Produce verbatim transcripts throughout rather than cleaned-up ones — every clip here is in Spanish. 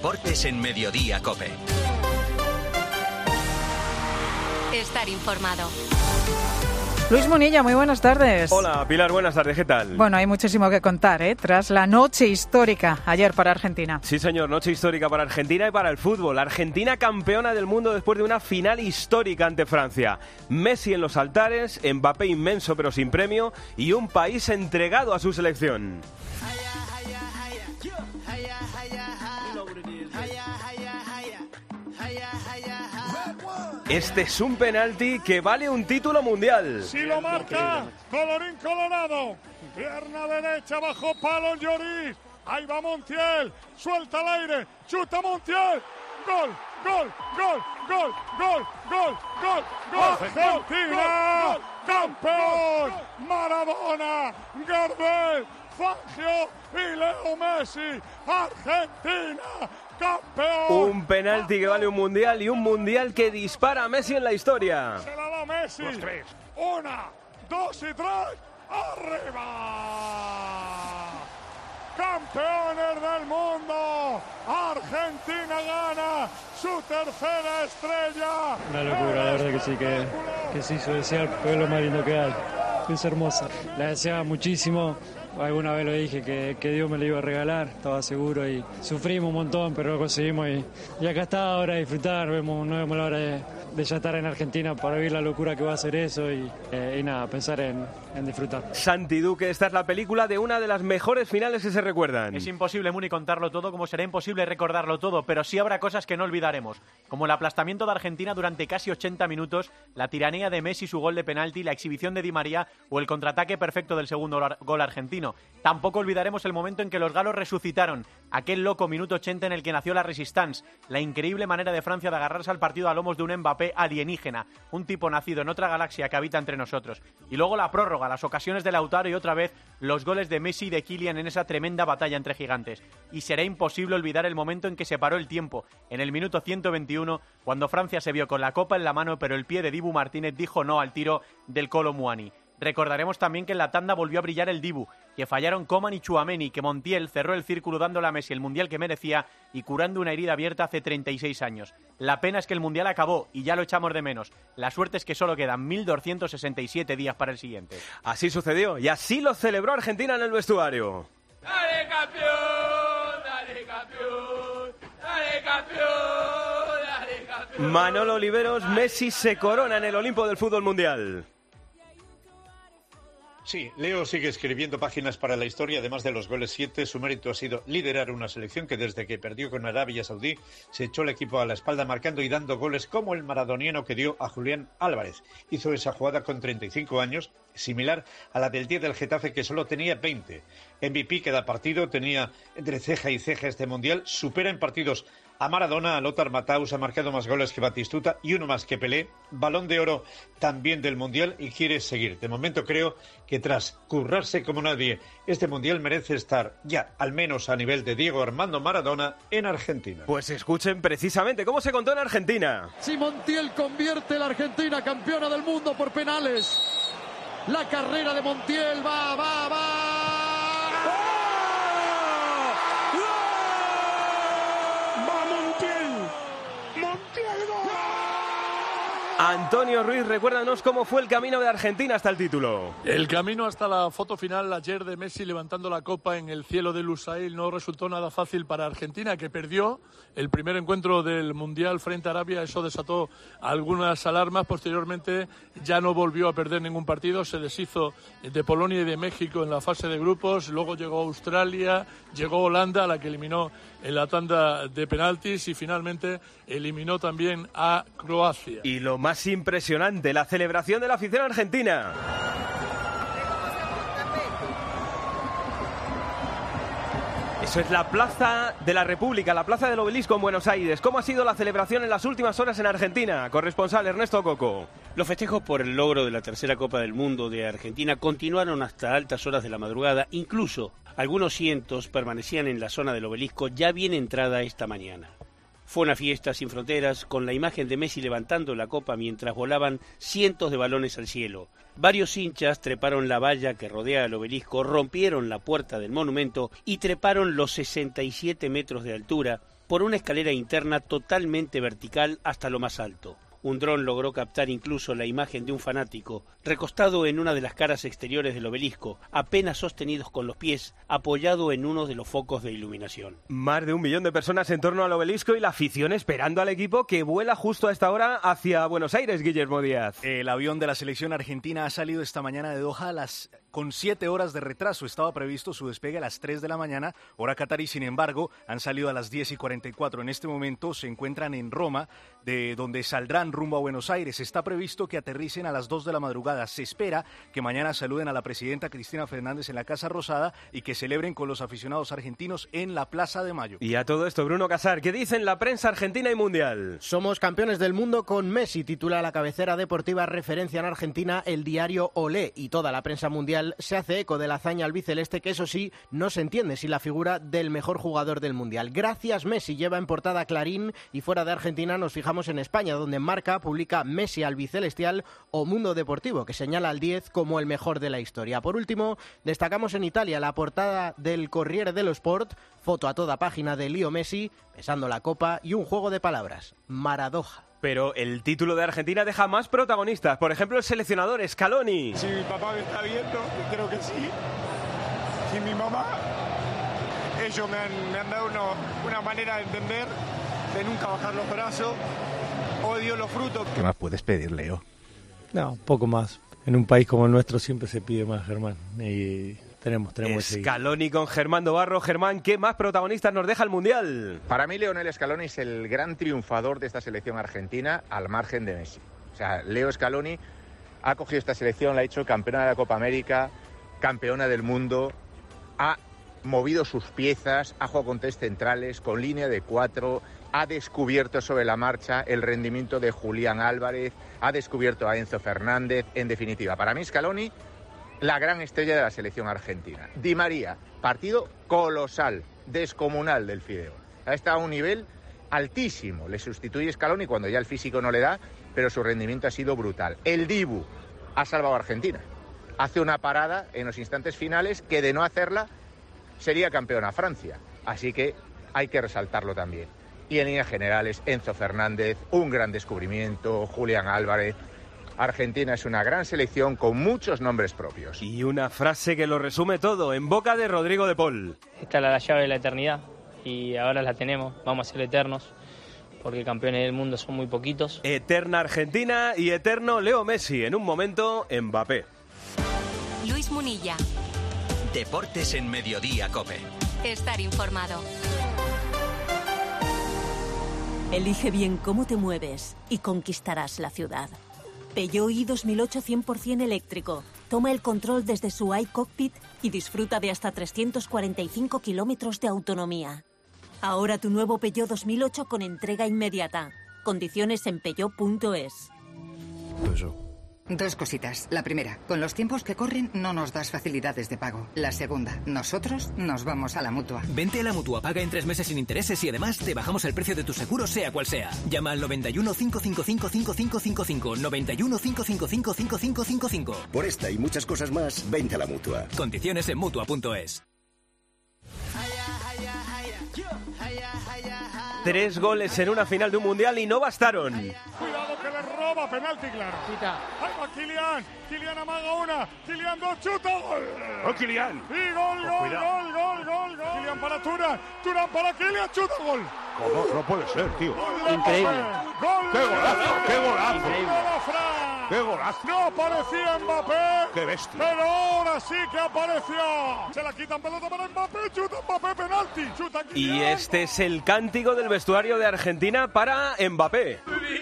deportes en Mediodía COPE. Estar informado. Luis Munilla, muy buenas tardes. Hola, Pilar, buenas tardes, ¿qué tal? Bueno, hay muchísimo que contar, ¿eh? Tras la noche histórica ayer para Argentina. Sí, señor, noche histórica para Argentina y para el fútbol. Argentina campeona del mundo después de una final histórica ante Francia. Messi en los altares, Mbappé inmenso pero sin premio y un país entregado a su selección. Este es un penalti que vale un título mundial. Si lo marca, colorín colorado. Pierna derecha bajo palo Lloris. Ahí va Montiel. Suelta al aire. Chuta Montiel. Gol, gol, gol, gol, gol, gol, gol, gol. Argentina, campeón. Maradona, Gardel, Fangio y Leo Messi. Argentina, campeón. Un penalti que vale un mundial y un mundial que dispara a Messi en la historia. Se la da Messi. Los tres. Una, dos y tres. ¡Arriba! ¡Campeones del mundo! Argentina gana su tercera estrella. Una locura, la verdad que sí, que, que se hizo desear, fue lo más lindo que hay. Es hermosa. La deseaba muchísimo. Alguna vez lo dije que, que Dios me lo iba a regalar, estaba seguro y sufrimos un montón, pero lo conseguimos y, y acá está ahora a disfrutar, vemos, no vemos la hora de, de ya estar en Argentina para vivir la locura que va a ser eso y, eh, y nada, pensar en, en disfrutar. Santi Duque, esta es la película de una de las mejores finales que se recuerdan. Es imposible, Muni, contarlo todo, como será imposible recordarlo todo, pero sí habrá cosas que no olvidaremos, como el aplastamiento de Argentina durante casi ochenta minutos, la tiranía de Messi, su gol de penalti, la exhibición de Di María o el contraataque perfecto del segundo gol argentino. Tampoco olvidaremos el momento en que los galos resucitaron, aquel loco minuto ochenta en el que nació la Resistance, la increíble manera de Francia de agarrarse al partido a lomos de un Mbappé alienígena, un tipo nacido en otra galaxia que habita entre nosotros. Y luego la prórroga, las ocasiones de Lautaro y otra vez los goles de Messi y de Kylian en esa tremenda batalla entre gigantes. Y será imposible olvidar el momento en que se paró el tiempo, en el minuto ciento veintiuno, cuando Francia se vio con la copa en la mano, pero el pie de Dibu Martínez dijo no al tiro del Kolo Muani. Recordaremos también que en la tanda volvió a brillar el Dibu, que fallaron Coman y Tchouaméni, que Montiel cerró el círculo dándole a Messi el mundial que merecía y curando una herida abierta hace treinta y seis años. La pena es que el mundial acabó y ya lo echamos de menos. La suerte es que solo quedan mil doscientos sesenta y siete días para el siguiente. Así sucedió y así lo celebró Argentina en el vestuario. ¡Dale, campeón! ¡Dale, campeón! ¡Dale, campeón! ¡Dale, campeón! Manolo Oliveros, Messi se corona en el Olimpo del fútbol mundial. Sí, Leo sigue escribiendo páginas para la historia. Además de los goles siete, su mérito ha sido liderar una selección que desde que perdió con Arabia Saudí se echó el equipo a la espalda marcando y dando goles como el maradoniano que dio a Julián Álvarez. Hizo esa jugada con treinta y cinco años, similar a la del día del Getafe que solo tenía veinte. M V P cada partido, tenía entre ceja y ceja este mundial, supera en partidos a Maradona, a Lothar Matthaus, ha marcado más goles que Batistuta y uno más que Pelé, Balón de Oro también del Mundial y quiere seguir. De momento creo que tras currarse como nadie, este Mundial merece estar ya, al menos a nivel de Diego Armando Maradona, en Argentina. Pues escuchen precisamente cómo se contó en Argentina. Si Montiel convierte a la Argentina campeona del mundo por penales, la carrera de Montiel va, va, va. Antonio Ruiz, recuérdanos cómo fue el camino de Argentina hasta el título. El camino hasta la foto final ayer de Messi levantando la copa en el cielo de Lusail no resultó nada fácil para Argentina, que perdió el primer encuentro del Mundial frente a Arabia. Eso desató algunas alarmas. Posteriormente ya no volvió a perder ningún partido. Se deshizo de Polonia y de México en la fase de grupos. Luego llegó Australia, llegó Holanda, a la que eliminó en la tanda de penaltis, y finalmente eliminó también a Croacia. Y lo más impresionante, la celebración de la afición argentina. Eso es la Plaza de la República, la Plaza del Obelisco en Buenos Aires. ¿Cómo ha sido la celebración en las últimas horas en Argentina? Corresponsal Ernesto Coco. Los festejos por el logro de la tercera Copa del Mundo de Argentina continuaron hasta altas horas de la madrugada. Incluso algunos cientos permanecían en la zona del Obelisco ya bien entrada esta mañana. Fue una fiesta sin fronteras, con la imagen de Messi levantando la copa mientras volaban cientos de balones al cielo. Varios hinchas treparon la valla que rodea el obelisco, rompieron la puerta del monumento y treparon los sesenta y siete metros de altura por una escalera interna totalmente vertical hasta lo más alto. Un dron logró captar incluso la imagen de un fanático, recostado en una de las caras exteriores del obelisco, apenas sostenidos con los pies, apoyado en uno de los focos de iluminación. Más de un millón de personas en torno al obelisco y la afición esperando al equipo que vuela justo a esta hora hacia Buenos Aires, Guillermo Díaz. El avión de la selección argentina ha salido esta mañana de Doha a las... con siete horas de retraso. Estaba previsto su despegue a las tres de la mañana, hora catarí. Sin embargo, han salido a las diez y cuarenta y cuatro. En este momento se encuentran en Roma, de donde saldrán rumbo a Buenos Aires. Está previsto que aterricen a las dos de la madrugada. Se espera que mañana saluden a la presidenta Cristina Fernández en la Casa Rosada y que celebren con los aficionados argentinos en la Plaza de Mayo. Y a todo esto, Bruno Casar, ¿qué dicen la prensa argentina y mundial? Somos campeones del mundo con Messi, titula la cabecera deportiva referencia en Argentina el diario Olé, y toda la prensa mundial se hace eco de la hazaña albiceleste, que eso sí, no se entiende sin la figura del mejor jugador del mundial. Gracias Messi lleva en portada Clarín, y fuera de Argentina nos fijamos en España, donde Marca publica Messi albicelestial, o Mundo Deportivo, que señala al diez como el mejor de la historia. Por último, destacamos en Italia la portada del Corriere dello Sport, foto a toda página de Leo Messi besando la copa y un juego de palabras, Maradoja. Pero el título de Argentina deja más protagonistas. Por ejemplo, el seleccionador Scaloni. Si mi papá me está viendo, que creo que sí. Si mi mamá, ellos me han, me han dado uno, una manera de entender, de nunca bajar los brazos. Odio los frutos. ¿Qué más puedes pedir, Leo? No, poco más. En un país como el nuestro siempre se pide más, Germán. Y tenemos, tenemos que Scaloni con Germán Dobarro. Germán, ¿qué más protagonistas nos deja el Mundial? Para mí, Lionel Scaloni es el gran triunfador de esta selección argentina, al margen de Messi. O sea, Leo Scaloni ha cogido esta selección, la ha hecho campeona de la Copa América, campeona del mundo, ha movido sus piezas, ha jugado con tres centrales, con línea de cuatro, ha descubierto sobre la marcha el rendimiento de Julián Álvarez, ha descubierto a Enzo Fernández. En definitiva, para mí Scaloni, la gran estrella de la selección argentina. Di María, partido colosal, descomunal del Fideo. Ha estado a un nivel altísimo. Le sustituye Scaloni cuando ya el físico no le da, pero su rendimiento ha sido brutal. El Dibu ha salvado a Argentina. Hace una parada en los instantes finales que, de no hacerla, sería campeona Francia. Así que hay que resaltarlo también. Y en líneas generales, Enzo Fernández, un gran descubrimiento, Julián Álvarez. Argentina es una gran selección con muchos nombres propios. Y una frase que lo resume todo, en boca de Rodrigo de Paul. Esta es la llave de la eternidad y ahora la tenemos, vamos a ser eternos, porque campeones del mundo son muy poquitos. Eterna Argentina y eterno Leo Messi, en un momento Mbappé. Luis Munilla. Deportes en Mediodía COPE. Estar informado. Elige bien cómo te mueves y conquistarás la ciudad. Peugeot i dos mil ocho cien por ciento eléctrico. Toma el control desde su iCockpit y disfruta de hasta trescientos cuarenta y cinco kilómetros de autonomía. Ahora tu nuevo Peugeot dos mil ocho con entrega inmediata. Condiciones en peugeot punto es. Dos cositas. La primera, con los tiempos que corren no nos das facilidades de pago. La segunda, nosotros nos vamos a la Mutua. Vente a la Mutua, paga en tres meses sin intereses y además te bajamos el precio de tu seguro sea cual sea. Llama al noventa y uno, cinco cinco cinco, cinco cinco cinco cinco, noventa y uno, cinco cinco cinco, cinco cinco cinco cinco. Por esta y muchas cosas más, vente a la Mutua. Condiciones en mutua punto es. Tres goles en una final de un mundial y no bastaron. Cuidado que le roba, penalti claro. Ahí va Kylian, Kylian amaga una, Kylian dos, chuta, gol. ¡Oh, Kylian! Y gol, gol, gol, gol, gol, gol. Kylian para Turán, Turán para Kylian, chuta, gol. ¿Cómo? No puede ser, tío. Increíble. Gol. ¡Qué golazo! ¡Qué golazo! Increíble. ¡Qué golazo! No aparecía Mbappé. ¡Qué bestia! Pero ahora sí que apareció. Se la quitan pelota para Mbappé, chuta Mbappé, penalti. Chuta Kylian. Y este es el cántico del vestuario de Argentina para Mbappé.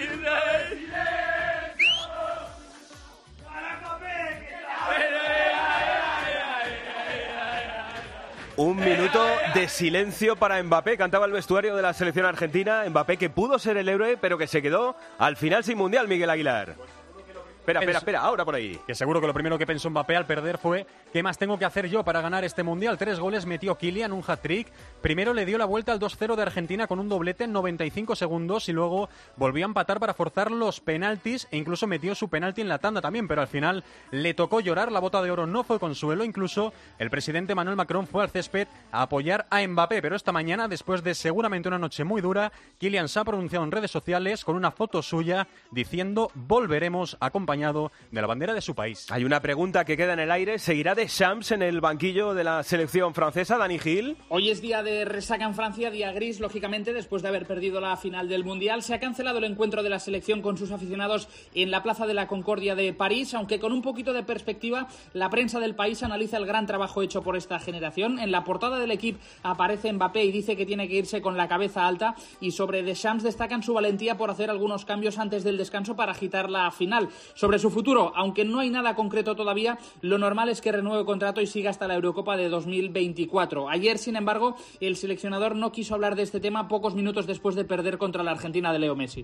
Un minuto de silencio para Mbappé, cantaba el vestuario de la selección argentina. Mbappé, que pudo ser el héroe, pero que se quedó al final sin mundial, Miguel Aguilar. Espera, espera, espera, ahora por ahí. Que seguro que lo primero que pensó Mbappé al perder fue ¿qué más tengo que hacer yo para ganar este Mundial? Tres goles metió Kylian, un hat-trick. Primero le dio la vuelta al dos cero de Argentina con un doblete en noventa y cinco segundos y luego volvió a empatar para forzar los penaltis e incluso metió su penalti en la tanda también, pero al final le tocó llorar. La bota de oro no fue consuelo. Incluso el presidente Emmanuel Macron fue al césped a apoyar a Mbappé, pero esta mañana, después de seguramente una noche muy dura, Kylian se ha pronunciado en redes sociales con una foto suya diciendo volveremos acompañado de la bandera de su país. Hay una pregunta que queda en el aire. ¿Seguirá Deschamps en el banquillo de la selección francesa, Dani Gil? Hoy es día de resaca en Francia, día gris, lógicamente, después de haber perdido la final del Mundial. Se ha cancelado el encuentro de la selección con sus aficionados en la Plaza de la Concordia de París, aunque con un poquito de perspectiva, la prensa del país analiza el gran trabajo hecho por esta generación. En la portada del equipo aparece Mbappé y dice que tiene que irse con la cabeza alta, y sobre Deschamps destacan su valentía por hacer algunos cambios antes del descanso para agitar la final. Sobre su futuro, aunque no hay nada concreto todavía, lo normal es que renueve contrato y siga hasta la Eurocopa de dos mil veinticuatro. Ayer, sin embargo, el seleccionador no quiso hablar de este tema pocos minutos después de perder contra la Argentina de Leo Messi.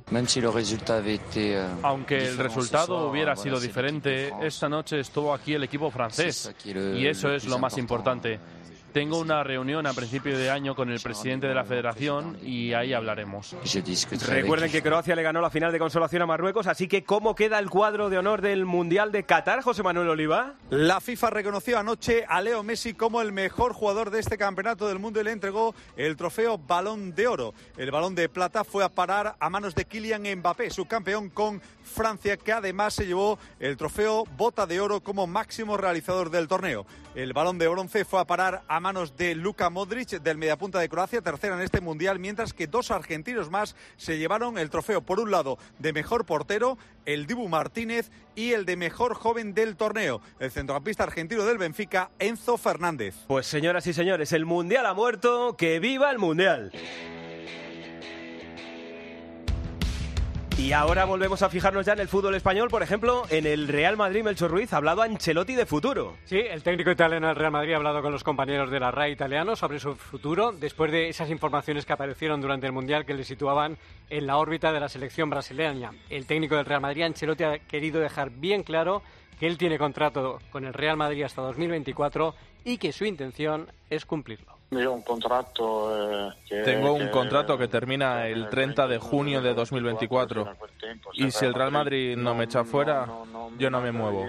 Aunque el resultado hubiera sido diferente, esta noche estuvo aquí el equipo francés y eso es lo más importante. Tengo una reunión a principio de año con el presidente de la federación y ahí hablaremos. Recuerden que Croacia le ganó la final de consolación a Marruecos, así que ¿cómo queda el cuadro de honor del Mundial de Qatar, José Manuel Oliva? La FIFA reconoció anoche a Leo Messi como el mejor jugador de este campeonato del mundo y le entregó el trofeo Balón de Oro. El Balón de Plata fue a parar a manos de Kylian Mbappé, subcampeón con Francia, que además se llevó el trofeo Bota de Oro como máximo realizador del torneo. El Balón de Bronce fue a parar a manos de Luka Modric, del mediapunta de Croacia, tercera en este Mundial, mientras que dos argentinos más se llevaron el trofeo, por un lado, de mejor portero, el Dibu Martínez, y el de mejor joven del torneo, el centrocampista argentino del Benfica, Enzo Fernández. Pues señoras y señores, el Mundial ha muerto, ¡que viva el Mundial! Y ahora volvemos a fijarnos ya en el fútbol español, por ejemplo, en el Real Madrid. Melchor Ruiz, ha hablado Ancelotti de futuro. Sí, el técnico italiano del Real Madrid ha hablado con los compañeros de la R A I italiano sobre su futuro, después de esas informaciones que aparecieron durante el Mundial que le situaban en la órbita de la selección brasileña. El técnico del Real Madrid, Ancelotti, ha querido dejar bien claro que él tiene contrato con el Real Madrid hasta dos mil veinticuatro y que su intención es cumplirlo. Un contrato, eh, que, Tengo un que, contrato que termina el treinta de junio de dos mil veinticuatro y si el Real Madrid no me echa fuera, yo no me muevo.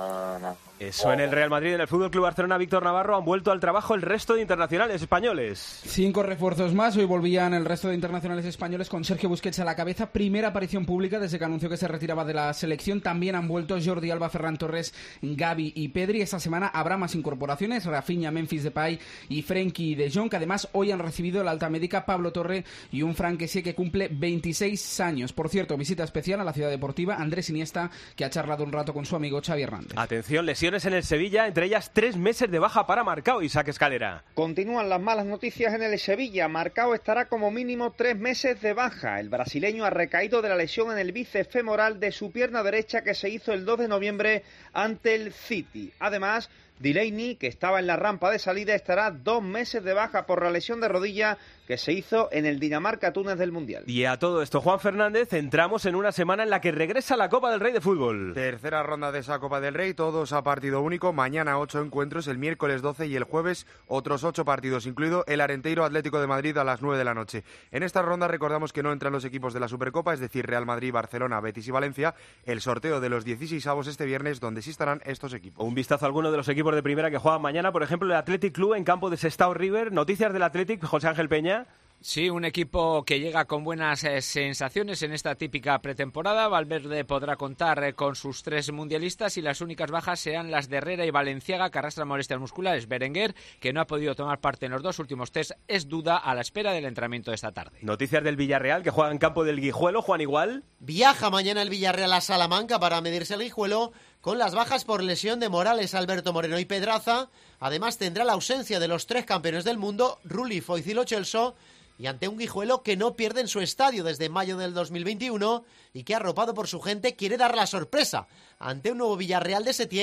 Eso en el Real Madrid. En el Fútbol Club Barcelona, Víctor Navarro, han vuelto al trabajo el resto de internacionales españoles. Cinco refuerzos más. Hoy volvían el resto de internacionales españoles con Sergio Busquets a la cabeza. Primera aparición pública desde que anunció que se retiraba de la selección. También han vuelto Jordi Alba, Ferran Torres, Gavi y Pedri. Esta semana habrá más incorporaciones: Rafinha, Memphis Depay y Frenkie de Jong, que además hoy han recibido la alta médica Pablo Torre y un Fran Kessie que cumple veintiséis años. Por cierto, visita especial a la ciudad deportiva Andrés Iniesta, que ha charlado un rato con su amigo Xavi Hernández. Atención, lesiones en el Sevilla, entre ellas tres meses de baja para Marcao. Isaac Escalera. Continúan las malas noticias en el Sevilla. Marcao estará como mínimo tres meses de baja. El brasileño ha recaído de la lesión en el bíceps femoral de su pierna derecha que se hizo el dos de noviembre ante el City. Además, Delaney, que estaba en la rampa de salida, estará dos meses de baja por la lesión de rodilla que se hizo en el Dinamarca-Túnez del Mundial. Y a todo esto, Juan Fernández, entramos en una semana en la que regresa la Copa del Rey de fútbol. Tercera ronda de esa Copa del Rey, todos a partido único. Mañana ocho encuentros, el miércoles doce y el jueves otros ocho partidos, incluido el Arenteiro Atlético de Madrid a las nueve de la noche. En esta ronda recordamos que no entran los equipos de la Supercopa, es decir, Real Madrid, Barcelona, Betis y Valencia. El sorteo de los dieciseisavos este viernes, donde sí estarán estos equipos. Un vistazo a alguno de los equipos de primera que juegan mañana, por ejemplo, el Athletic Club en campo de Sestao River. Noticias del Athletic, José Ángel Peña. Sí, un equipo que llega con buenas eh, sensaciones en esta típica pretemporada. Valverde podrá contar eh, con sus tres mundialistas y las únicas bajas serán las de Herrera y Valenciaga, que arrastran molestias musculares. Berenguer, que no ha podido tomar parte en los dos últimos test, es duda a la espera del entrenamiento de esta tarde. Noticias del Villarreal, que juega en campo del Guijuelo. Juan Igual. Viaja mañana el Villarreal a Salamanca para medirse el Guijuelo con las bajas por lesión de Morales, Alberto Moreno y Pedraza. Además tendrá la ausencia de los tres campeones del mundo, Rulli, Foyth y Lo Celso, y ante un Guijuelo que no pierde en su estadio desde mayo del dos mil veintiuno y que, arropado por su gente, quiere dar la sorpresa ante un nuevo Villarreal de Setién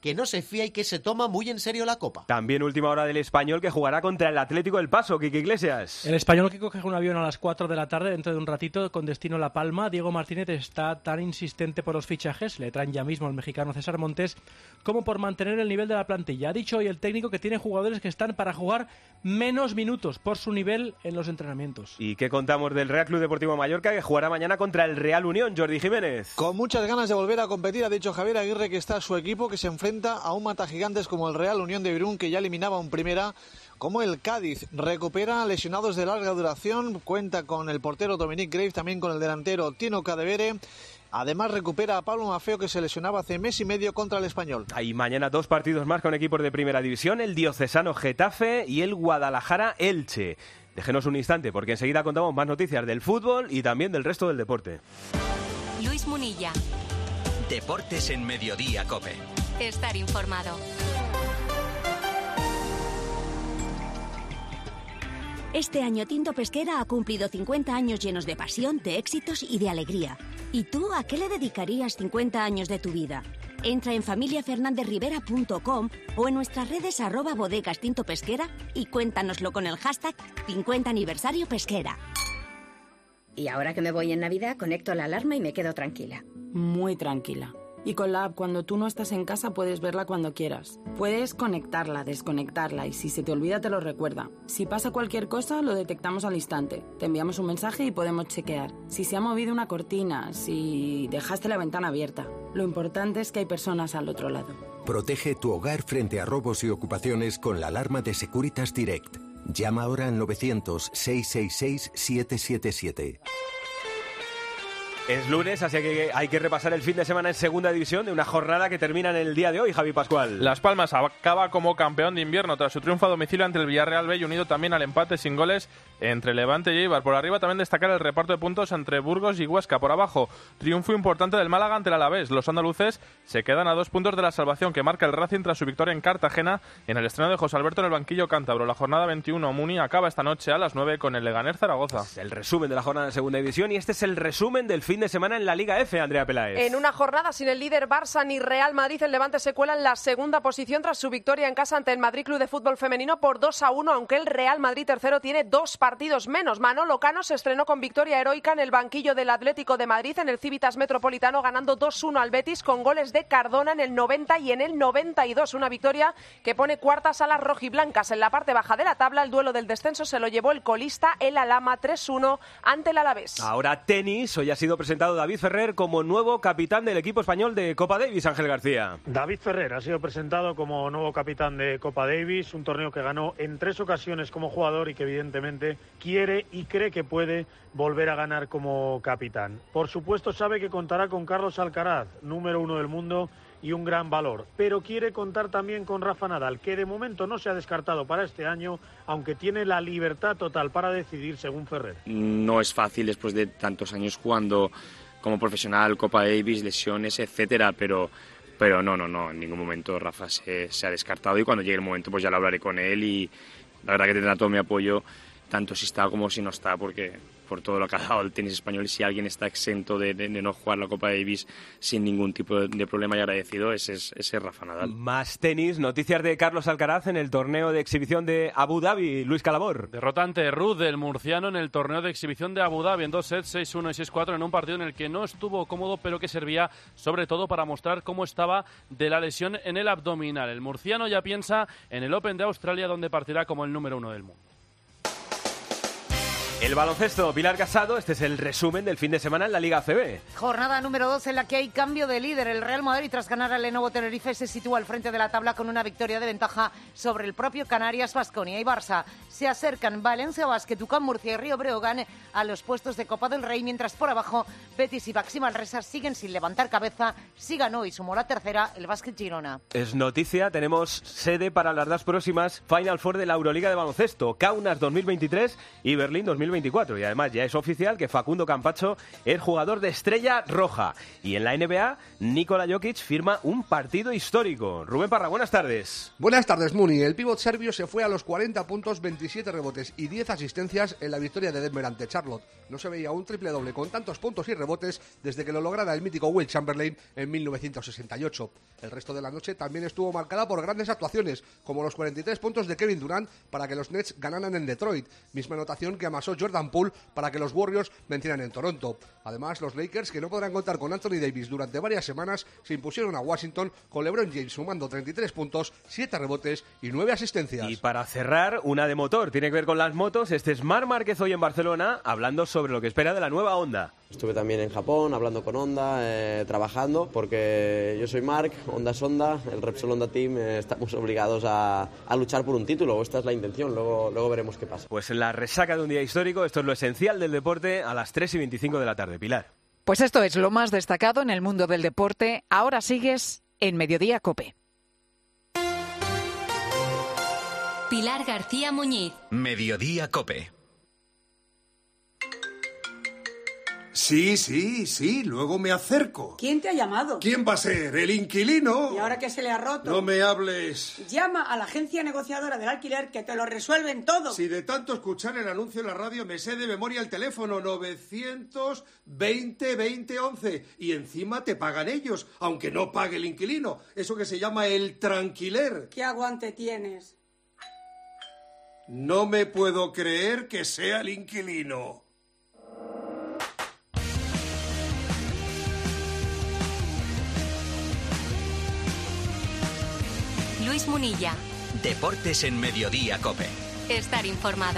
que no se fía y que se toma muy en serio la Copa. También última hora del Español, que jugará contra el Atlético del Paso. Quique Iglesias. El Español que coge un avión a las cuatro de la tarde dentro de un ratito con destino La Palma. Diego Martínez está tan insistente por los fichajes, le traen ya mismo al mexicano César Montes, como por mantener el nivel de la plantilla. Ha dicho hoy el técnico que tiene jugadores que están para jugar menos minutos por su nivel en los entrenamientos. ¿Y qué contamos del Real Club Deportivo Mallorca, que jugará mañana contra el Real Unión? Jordi Jiménez. Con muchas ganas de volver a competir, ha dicho Javier Aguirre que está su equipo, que se enfrenta a un matagigantes como el Real Unión de Irún, que ya eliminaba un primera, como el Cádiz. Recupera lesionados de larga duración, cuenta con el portero Dominic Graves, también con el delantero Tino Cadevere. Además recupera a Pablo Maffeo, que se lesionaba hace mes y medio contra el Español. Hay mañana dos partidos más con equipos de primera división, el Diocesano Getafe y el Guadalajara Elche. Déjenos un instante, porque enseguida contamos más noticias del fútbol y también del resto del deporte. Luis Munilla. Deportes en Mediodía COPE. Estar informado. Este año Tinto Pesquera ha cumplido cincuenta años llenos de pasión, de éxitos y de alegría. ¿Y tú a qué le dedicarías cincuenta años de tu vida? Entra en familia fernández rivera punto com o en nuestras redes arroba bodegas Tinto Pesquera y cuéntanoslo con el hashtag cincuenta aniversario pesquera. Y ahora que me voy en Navidad, conecto la alarma y me quedo tranquila. Muy tranquila. Y con la app, cuando tú no estás en casa, puedes verla cuando quieras. Puedes conectarla, desconectarla y si se te olvida te lo recuerda. Si pasa cualquier cosa, lo detectamos al instante. Te enviamos un mensaje y podemos chequear. Si se ha movido una cortina, si dejaste la ventana abierta. Lo importante es que hay personas al otro lado. Protege tu hogar frente a robos y ocupaciones con la alarma de Securitas Direct. Llama ahora al novecientos, seiscientos sesenta y seis, setecientos setenta y siete. Es lunes, así que hay que repasar el fin de semana en segunda división de una jornada que termina en el día de hoy, Javi Pascual. Las Palmas acaba como campeón de invierno tras su triunfo a domicilio ante el Villarreal B y unido también al empate sin goles entre Levante y Eibar. Por arriba también destacar el reparto de puntos entre Burgos y Huesca. Por abajo, triunfo importante del Málaga ante el Alavés. Los andaluces se quedan a dos puntos de la salvación que marca el Racing tras su victoria en Cartagena en el estreno de José Alberto en el banquillo cántabro. La jornada veintiuno Muni acaba esta noche a las nueve con el Leganés Zaragoza. Es el resumen de la jornada de segunda división y este es el resumen del fin de semana en la Liga F, Andrea Peláez. En una jornada sin el líder Barça ni Real Madrid, el Levante se cuela en la segunda posición tras su victoria en casa ante el Madrid Club de Fútbol Femenino por dos a uno, aunque el Real Madrid tercero tiene dos partidos menos. Manolo Cano se estrenó con victoria heroica en el banquillo del Atlético de Madrid en el Civitas Metropolitano, ganando dos uno al Betis con goles de Cardona en el noventa y en el noventa y dos. Una victoria que pone cuartas a las rojiblancas. En la parte baja de la tabla, el duelo del descenso se lo llevó el colista, el Alhama, tres uno ante el Alavés. Ahora tenis. Hoy ha sido presentado David Ferrer como nuevo capitán del equipo español de Copa Davis, Ángel García. David Ferrer ha sido presentado como nuevo capitán de Copa Davis, un torneo que ganó en tres ocasiones como jugador y que evidentemente quiere y cree que puede volver a ganar como capitán. Por supuesto sabe que contará con Carlos Alcaraz, número uno del mundo y un gran valor, pero quiere contar también con Rafa Nadal, que de momento no se ha descartado para este año, aunque tiene la libertad total para decidir, según Ferrer. No es fácil después de tantos años jugando como profesional, Copa Davis, lesiones, etcétera, pero, pero no, no, no, en ningún momento Rafa se, se ha descartado y cuando llegue el momento pues ya lo hablaré con él y la verdad que tendrá todo mi apoyo, tanto si está como si no está, porque por todo lo que ha dado el tenis español, si alguien está exento de, de, de no jugar la Copa Davis sin ningún tipo de, de problema y agradecido, ese es, ese es Rafa Nadal. Más tenis, noticias de Carlos Alcaraz en el torneo de exhibición de Abu Dhabi, Luis Calabor. Derrota ante Ruud, el murciano, en el torneo de exhibición de Abu Dhabi en dos sets, seis uno y seis cuatro, en un partido en el que no estuvo cómodo, pero que servía sobre todo para mostrar cómo estaba de la lesión en el abdominal. El murciano ya piensa en el Open de Australia, donde partirá como el número uno del mundo. El baloncesto, Pilar Casado, este es el resumen del fin de semana en la Liga A C B. Jornada número dos en la que hay cambio de líder. El Real Madrid, tras ganar al Lenovo Tenerife, se sitúa al frente de la tabla con una victoria de ventaja sobre el propio Canarias, Baskonia y Barça. Se acercan Valencia Basket, UCAM Murcia y Río Breogán a los puestos de Copa del Rey, mientras por abajo Betis y Baxi Manresa siguen sin levantar cabeza. Sí ganó y sumó la tercera el Básquet Girona. Es noticia, tenemos sede para las dos próximas Final Four de la Euroliga de baloncesto, Kaunas dos mil veintitrés y Berlín dos mil veinticuatro. veinticuatro. Y además ya es oficial que Facundo Campacho es jugador de Estrella Roja. Y en la N B A, Nikola Jokic firma un partido histórico. Rubén Parra, buenas tardes. Buenas tardes, Muni. El pívot serbio se fue a los cuarenta puntos, veintisiete rebotes y diez asistencias en la victoria de Denver ante Charlotte. No se veía un triple doble con tantos puntos y rebotes desde que lo lograra el mítico Will Chamberlain en mil novecientos sesenta y ocho. El resto de la noche también estuvo marcada por grandes actuaciones, como los cuarenta y tres puntos de Kevin Durant para que los Nets ganaran en Detroit, misma anotación que amasó Jordan Poole para que los Warriors vencieran en Toronto. Además, los Lakers, que no podrán contar con Anthony Davis durante varias semanas, se impusieron a Washington con LeBron James sumando treinta y tres puntos, siete rebotes y nueve asistencias. Y para cerrar, una de motor, tiene que ver con las motos. Este es Marc Márquez hoy en Barcelona hablando sobre lo que espera de la nueva Honda. Estuve también en Japón hablando con Honda, eh, trabajando, porque yo soy Marc, Honda es Honda, el Repsol Honda Team, eh, estamos obligados a, a luchar por un título, esta es la intención, luego, luego veremos qué pasa. Pues en la resaca de un día histórico, esto es lo esencial del deporte a las tres y veinticinco de la tarde. Pilar. Pues esto es lo más destacado en el mundo del deporte. Ahora sigues en Mediodía COPE. Pilar García Muñiz. Mediodía COPE. Sí, sí, sí, luego me acerco. ¿Quién te ha llamado? ¿Quién va a ser? ¿El inquilino? ¿Y ahora que se le ha roto? No me hables. Llama a la agencia negociadora del alquiler que te lo resuelven todo. Si de tanto escuchar el anuncio en la radio me sé de memoria el teléfono novecientos veinte veinte once y encima te pagan ellos, aunque no pague el inquilino. Eso que se llama el tranquiler. ¿Qué aguante tienes? No me puedo creer que sea el inquilino. Luis Munilla. Deportes en Mediodía COPE. Estar informado.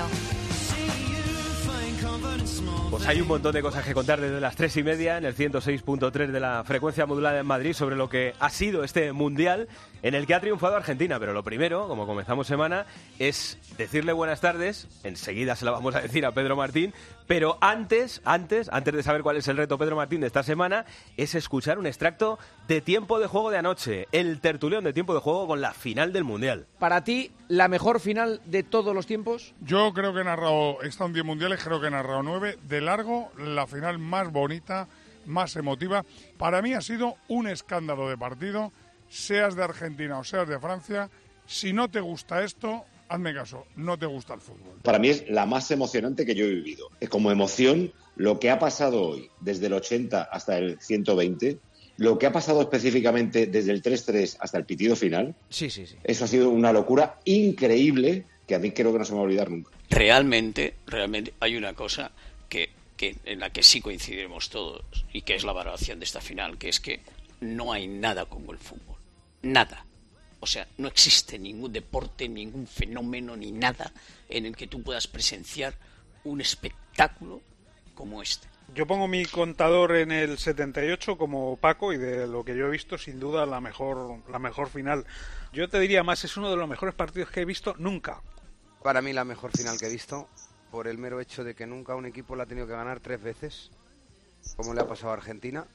Pues hay un montón de cosas que contar desde las tres y media en el ciento seis punto tres de la frecuencia modulada en Madrid sobre lo que ha sido este Mundial en el que ha triunfado Argentina. Pero lo primero, como comenzamos semana, es decirle buenas tardes. Enseguida se la vamos a decir a Pedro Martín. Pero antes, antes, antes de saber cuál es el reto Pedro Martín de esta semana, es escuchar un extracto de Tiempo de Juego de anoche. El tertulión de Tiempo de Juego con la final del Mundial. Para ti, ¿la mejor final de todos los tiempos? Yo creo que he narrado, he estado en diez mundiales, creo que he narrado nueve. De largo, la final más bonita, más emotiva. Para mí ha sido un escándalo de partido, seas de Argentina o seas de Francia. Si no te gusta esto, hazme caso, no te gusta el fútbol. Para mí es la más emocionante que yo he vivido. Como emoción, lo que ha pasado hoy, desde el ochenta hasta el ciento veinte, lo que ha pasado específicamente desde el tres tres hasta el pitido final, sí, sí, sí. Eso ha sido una locura increíble que a mí creo que no se me va a olvidar nunca. Realmente, realmente hay una cosa que, que en la que sí coincidimos todos y que es la valoración de esta final, que es que no hay nada como el fútbol. Nada. O sea, no existe ningún deporte, ningún fenómeno, ni nada en el que tú puedas presenciar un espectáculo como este. Yo pongo mi contador en el setenta y ocho como Paco y de lo que yo he visto, sin duda, la mejor, la mejor final. Yo te diría más, es uno de los mejores partidos que he visto nunca. Para mí la mejor final que he visto, por el mero hecho de que nunca un equipo la ha tenido que ganar tres veces, como le ha pasado a Argentina,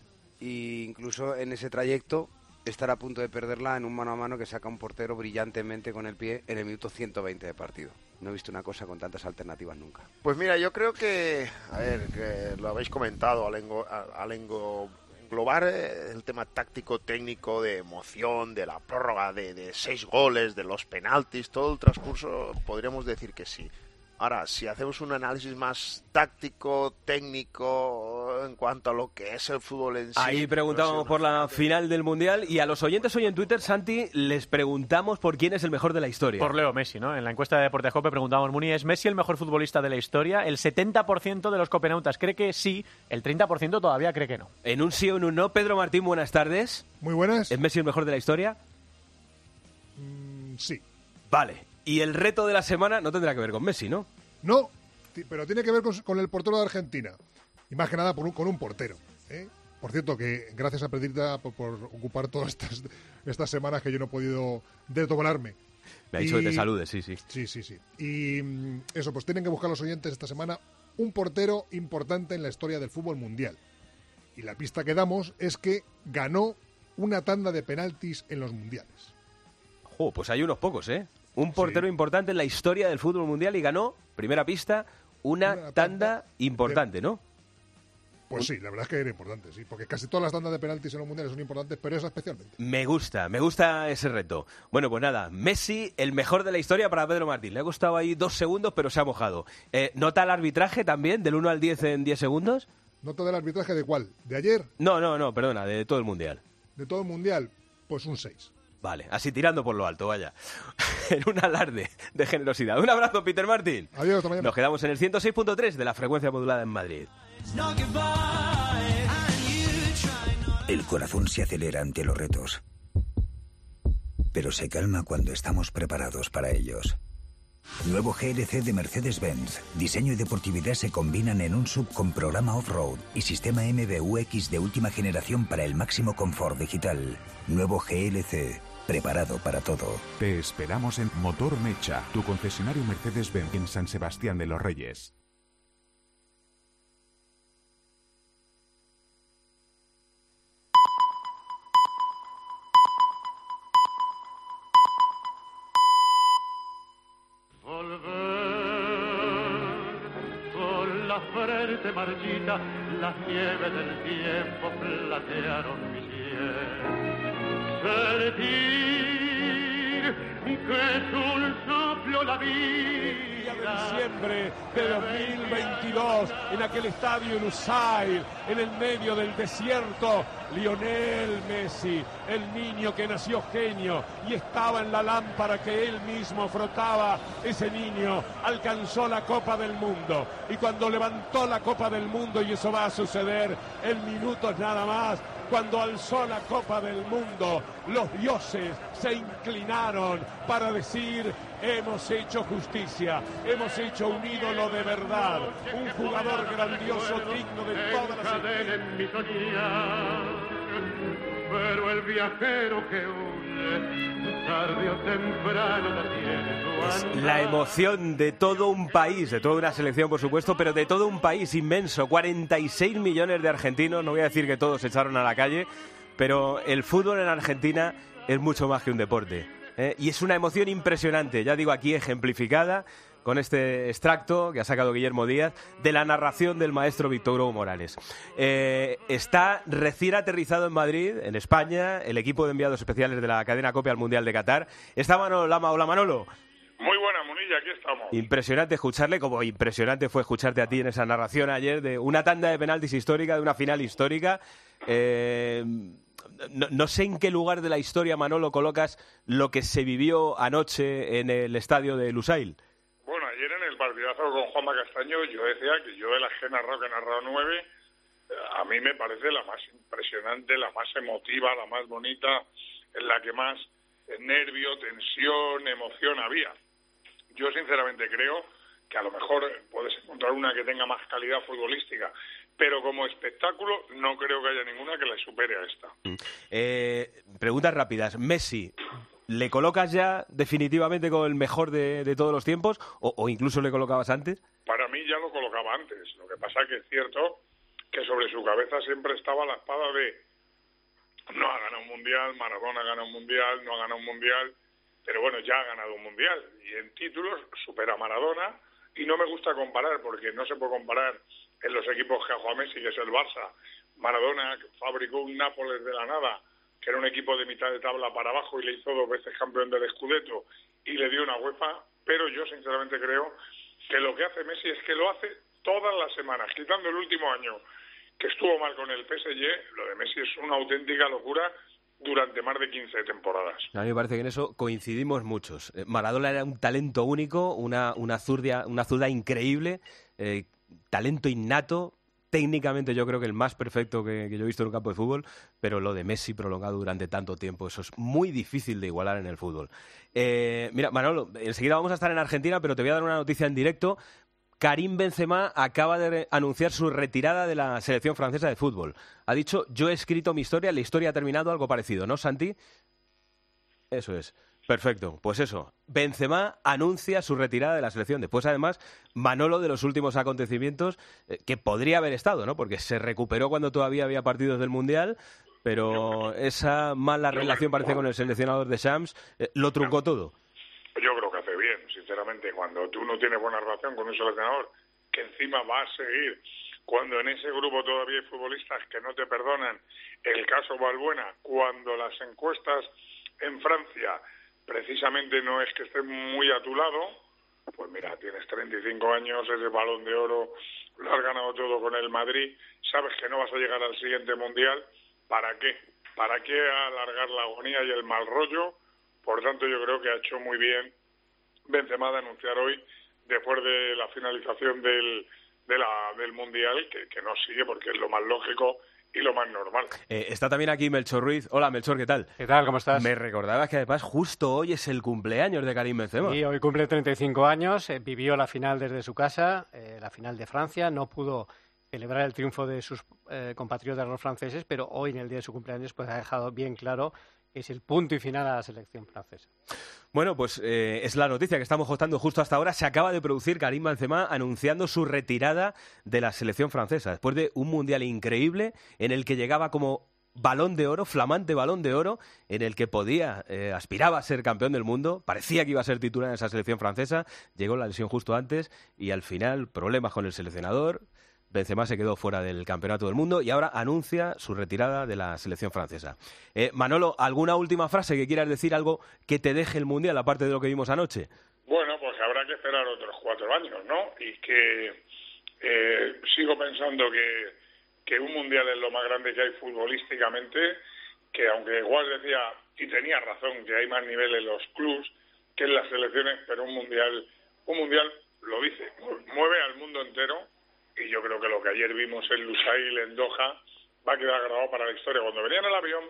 e incluso en ese trayecto estar a punto de perderla en un mano a mano que saca un portero brillantemente con el pie en el minuto ciento veinte de partido. No he visto una cosa con tantas alternativas nunca. Pues mira, yo creo que, a ver, que lo habéis comentado al, engo, al englobar el tema táctico, técnico, de emoción, de la prórroga, de, de seis goles, de los penaltis, todo el transcurso, podríamos decir que sí. Ahora, si hacemos un análisis más táctico, técnico, en cuanto a lo que es el fútbol en sí... Ahí preguntábamos por la final del Mundial y a los oyentes hoy en Twitter, Santi, les preguntamos por quién es el mejor de la historia. Por Leo Messi, ¿no? En la encuesta de Deportes COPE preguntamos, Muni, ¿es Messi el mejor futbolista de la historia? El setenta por ciento de los copenautas cree que sí, el treinta por ciento todavía cree que no. En un sí o en un no, Pedro Martín, buenas tardes. Muy buenas. ¿Es Messi el mejor de la historia? Mm, sí. Vale. Y el reto de la semana no tendrá que ver con Messi, ¿no? No, pero tiene que ver con, con el portero de Argentina. Y más que nada por un, con un portero. ¿eh? Por cierto, que gracias a Pedrita por, por ocupar todas estas, estas semanas que yo no he podido desdoblarme. Me ha dicho y, que te salude, sí, sí. Sí, sí, sí. Y eso, pues tienen que buscar los oyentes esta semana un portero importante en la historia del fútbol mundial. Y la pista que damos es que ganó una tanda de penaltis en los mundiales. Oh, pues hay unos pocos, ¿eh? Un portero sí. importante en la historia del fútbol mundial y ganó, primera pista, una, una tanda importante, ¿no? Pues sí, la verdad es que era importante, sí, porque casi todas las tandas de penaltis en los mundiales son importantes, pero esa especialmente. Me gusta, me gusta ese reto. Bueno, pues nada, Messi, el mejor de la historia para Pedro Martín. Le ha costado ahí dos segundos, pero se ha mojado. Eh, ¿Nota el arbitraje también, del uno al diez en diez segundos? ¿Nota del arbitraje de cuál? ¿De ayer? No, no, no, perdona, de todo el mundial. ¿De todo el mundial? Pues un seis. Vale, así tirando por lo alto, vaya. En un alarde de generosidad. Un abrazo, Peter Martín. Adiós, hasta mañana. Nos quedamos en el ciento seis punto tres de la frecuencia modulada en Madrid. El corazón se acelera ante los retos, pero se calma cuando estamos preparados para ellos. Nuevo G L C de Mercedes-Benz. Diseño y deportividad se combinan en un S U V con programa off-road y sistema M B U X de última generación para el máximo confort digital. Nuevo G L C. Preparado para todo. Te esperamos en Motor Mecha, tu concesionario Mercedes-Benz en San Sebastián de los Reyes. Frente marchita, las nieves del tiempo platearon mi piel. Sentir que es un soplo la vida. De diciembre de dos mil veintidós, en aquel estadio en Lusail, en el medio del desierto, Lionel Messi, el niño que nació genio y estaba en la lámpara que él mismo frotaba, ese niño alcanzó la Copa del Mundo, y cuando levantó la Copa del Mundo, y eso va a suceder en minutos nada más, cuando alzó la Copa del Mundo, los dioses se inclinaron para decir: hemos hecho justicia, hemos hecho un ídolo de verdad, un jugador grandioso, digno de todas las estrellas. Pero el viajero que huye, tarde o temprano la tiene su Es andar. la emoción de todo un país, de toda una selección, por supuesto, pero de todo un país inmenso. cuarenta y seis millones de argentinos, no voy a decir que todos se echaron a la calle, pero el fútbol en Argentina es mucho más que un deporte. ¿eh? Y es una emoción impresionante, ya digo aquí ejemplificada con este extracto que ha sacado Guillermo Díaz de la narración del maestro Víctor Hugo Morales. Eh, está recién aterrizado en Madrid, en España, el equipo de enviados especiales de la cadena COPE al Mundial de Qatar. Está Manolo Lama. Hola, Manolo. Muy buena, Munilla, aquí estamos. Impresionante escucharle, como impresionante fue escucharte a ti en esa narración ayer de una tanda de penaltis histórica, de una final histórica. Eh, no, no sé en qué lugar de la historia, Manolo, colocas lo que se vivió anoche en el estadio de Lusail. Bueno, ayer en el partidazo con Juanma Castaño yo decía que yo de las que he narrado, que he narrado nueve, a mí me parece la más impresionante, la más emotiva, la más bonita, en la que más nervio, tensión, emoción había. Yo sinceramente creo que a lo mejor puedes encontrar una que tenga más calidad futbolística, pero como espectáculo no creo que haya ninguna que la supere a esta. Eh, preguntas rápidas. Messi, ¿le colocas ya definitivamente como el mejor de, de todos los tiempos o, o incluso le colocabas antes? Para mí ya lo colocaba antes. Lo que pasa que es cierto que sobre su cabeza siempre estaba la espada de no ha ganado un mundial, Maradona ha ganado un mundial, no ha ganado un mundial, pero bueno, ya ha ganado un mundial y en títulos supera a Maradona. Y no me gusta comparar, porque no se puede comparar en los equipos que ha jugado Messi, que es el Barça. Maradona fabricó un Nápoles de la nada, que era un equipo de mitad de tabla para abajo, y le hizo dos veces campeón del Scudetto y le dio una UEFA. Pero yo sinceramente creo que lo que hace Messi es que lo hace todas las semanas, quitando el último año que estuvo mal con el P S G. Lo de Messi es una auténtica locura durante más de quince temporadas. A mí me parece que en eso coincidimos muchos. Maradona era un talento único, una, una, zurda, una zurda increíble, eh, talento innato. Técnicamente yo creo que el más perfecto que, que yo he visto en un campo de fútbol, pero lo de Messi prolongado durante tanto tiempo, eso es muy difícil de igualar en el fútbol. Eh, mira, Manolo, enseguida vamos a estar en Argentina, pero te voy a dar una noticia en directo. Karim Benzema acaba de anunciar su retirada de la selección francesa de fútbol. Ha dicho: yo he escrito mi historia, la historia ha terminado, algo parecido, ¿no, Santi? Eso es. Perfecto, pues eso. Benzema anuncia su retirada de la selección. Después, además, Manolo, de los últimos acontecimientos, eh, que podría haber estado, ¿no? Porque se recuperó cuando todavía había partidos del Mundial, pero esa mala relación, parece, con el seleccionador de Shams, eh, lo truncó todo. Yo creo que hace bien, sinceramente. Cuando tú no tienes buena relación con un seleccionador que encima va a seguir, cuando en ese grupo todavía hay futbolistas que no te perdonan, el caso Valbuena, cuando las encuestas en Francia precisamente no es que estén muy a tu lado, pues mira, tienes treinta y cinco años, ese Balón de Oro, lo has ganado todo con el Madrid, sabes que no vas a llegar al siguiente Mundial, ¿para qué? ¿Para qué alargar la agonía y el mal rollo? Por tanto, yo creo que ha hecho muy bien Benzema de anunciar hoy, después de la finalización del, de la, del Mundial, que, que no sigue porque es lo más lógico y lo más normal. Eh, está también aquí Melchor Ruiz. Hola, Melchor, ¿qué tal? ¿Qué tal? ¿Cómo estás? Me recordabas que además justo hoy es el cumpleaños de Karim Benzema. Sí, hoy cumple treinta y cinco años, eh, vivió la final desde su casa, eh, la final de Francia, no pudo celebrar el triunfo de sus eh, compatriotas los franceses, pero hoy en el día de su cumpleaños pues ha dejado bien claro que es el punto y final a la selección francesa. Bueno, pues eh, es la noticia que estamos contando justo hasta ahora. Se acaba de producir Karim Benzema anunciando su retirada de la selección francesa después de un mundial increíble en el que llegaba como balón de oro, flamante balón de oro, en el que podía, eh, aspiraba a ser campeón del mundo, parecía que iba a ser titular en esa selección francesa, llegó la lesión justo antes y al final problemas con el seleccionador. Benzema se quedó fuera del campeonato del mundo y ahora anuncia su retirada de la selección francesa. Eh, Manolo, ¿alguna última frase que quieras decir, algo que te deje el Mundial, aparte de lo que vimos anoche? Bueno, pues habrá que esperar otros cuatro años, ¿no? Y que eh, sigo pensando que, que un Mundial es lo más grande que hay futbolísticamente, que aunque igual decía, y tenía razón, que hay más nivel en los clubs que en las selecciones, pero un Mundial, un mundial lo dice, mueve al mundo entero. Y yo creo que lo que ayer vimos en Lusail, en Doha, va a quedar grabado para la historia. Cuando venían en el avión,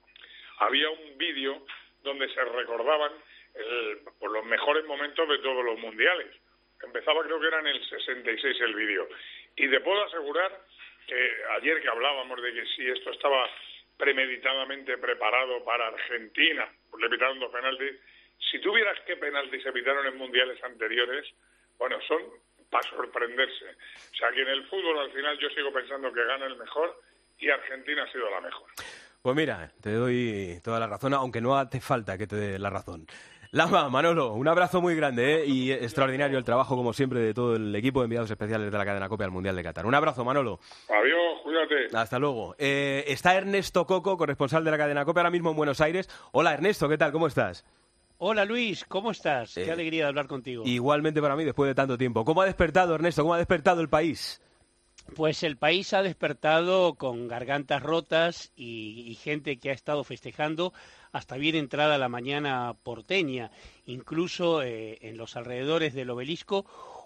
había un vídeo donde se recordaban el, pues los mejores momentos de todos los mundiales. Empezaba, creo que era en el sesenta y seis el vídeo. Y te puedo asegurar que ayer que hablábamos de que si esto estaba premeditadamente preparado para Argentina, pues le pitaron dos penaltis. Si tuvieras qué penaltis se pitaron en mundiales anteriores, bueno, son para sorprenderse. O sea que en el fútbol al final yo sigo pensando que gana el mejor y Argentina ha sido la mejor. Pues mira, te doy toda la razón, aunque no hace falta que te dé la razón. Lama, Manolo, un abrazo muy grande, ¿eh? Y extraordinario el trabajo, como siempre, de todo el equipo de enviados especiales de la cadena COPE al Mundial de Qatar. Un abrazo, Manolo. Adiós, cuídate. Hasta luego. Eh, está Ernesto Coco, corresponsal de la cadena COPE, ahora mismo en Buenos Aires. Hola, Ernesto, ¿qué tal? ¿Cómo estás? Hola Luis, ¿cómo estás? Eh, Qué alegría de hablar contigo. Igualmente para mí, después de tanto tiempo. ¿Cómo ha despertado, Ernesto? ¿Cómo ha despertado el país? Pues el país ha despertado con gargantas rotas y, y gente que ha estado festejando hasta bien entrada la mañana porteña. Incluso eh, en los alrededores del obelisco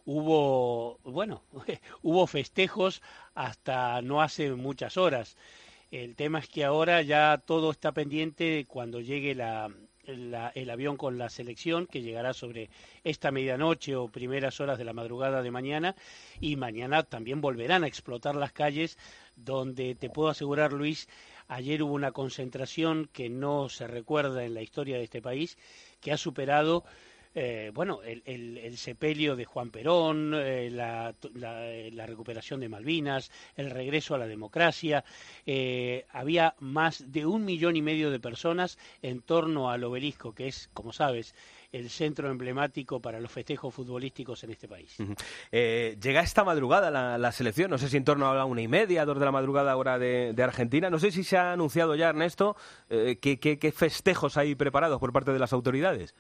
hubo, bueno, hubo festejos hasta no hace muchas horas. El tema es que ahora ya todo está pendiente cuando llegue la... La, el avión con la selección, que llegará sobre esta medianoche o primeras horas de la madrugada de mañana, y mañana también volverán a explotar las calles, donde te puedo asegurar, Luis, ayer hubo una concentración que no se recuerda en la historia de este país, que ha superado Eh, bueno, el, el, el sepelio de Juan Perón, eh, la, la, la recuperación de Malvinas, el regreso a la democracia. Eh, había más de un millón y medio de personas en torno al obelisco, que es, como sabes, el centro emblemático para los festejos futbolísticos en este país. Uh-huh. Eh, llega esta madrugada la, la selección, no sé si en torno a la una y media, dos de la madrugada hora de, de Argentina. No sé si se ha anunciado ya, Ernesto, eh, qué, qué, qué festejos hay preparados por parte de las autoridades.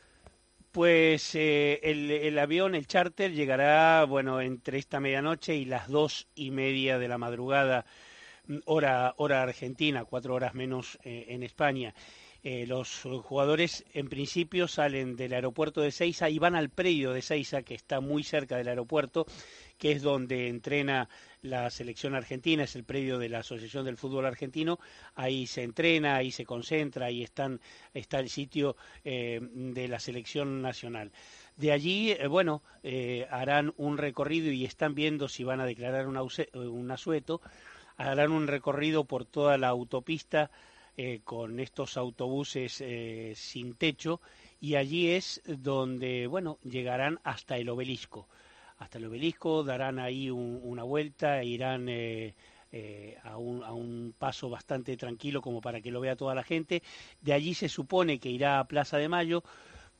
Pues eh, el, el avión, el charter, llegará, bueno, entre esta medianoche y las dos y media de la madrugada, hora, hora argentina, cuatro horas menos eh, en España. Eh, los jugadores en principio salen del aeropuerto de Seiza y van al predio de Seiza, que está muy cerca del aeropuerto, que es donde entrena la selección argentina, es el predio de la Asociación del Fútbol Argentino. Ahí se entrena, ahí se concentra, ahí están, está el sitio eh, de la selección nacional. De allí, eh, bueno, eh, harán un recorrido y están viendo si van a declarar un, un asueto, harán un recorrido por toda la autopista Eh, con estos autobuses eh, sin techo, y allí es donde, bueno, llegarán hasta el obelisco. Hasta el obelisco, darán ahí un, una vuelta e irán eh, eh, a, un, a un paso bastante tranquilo como para que lo vea toda la gente. De allí se supone que irá a Plaza de Mayo,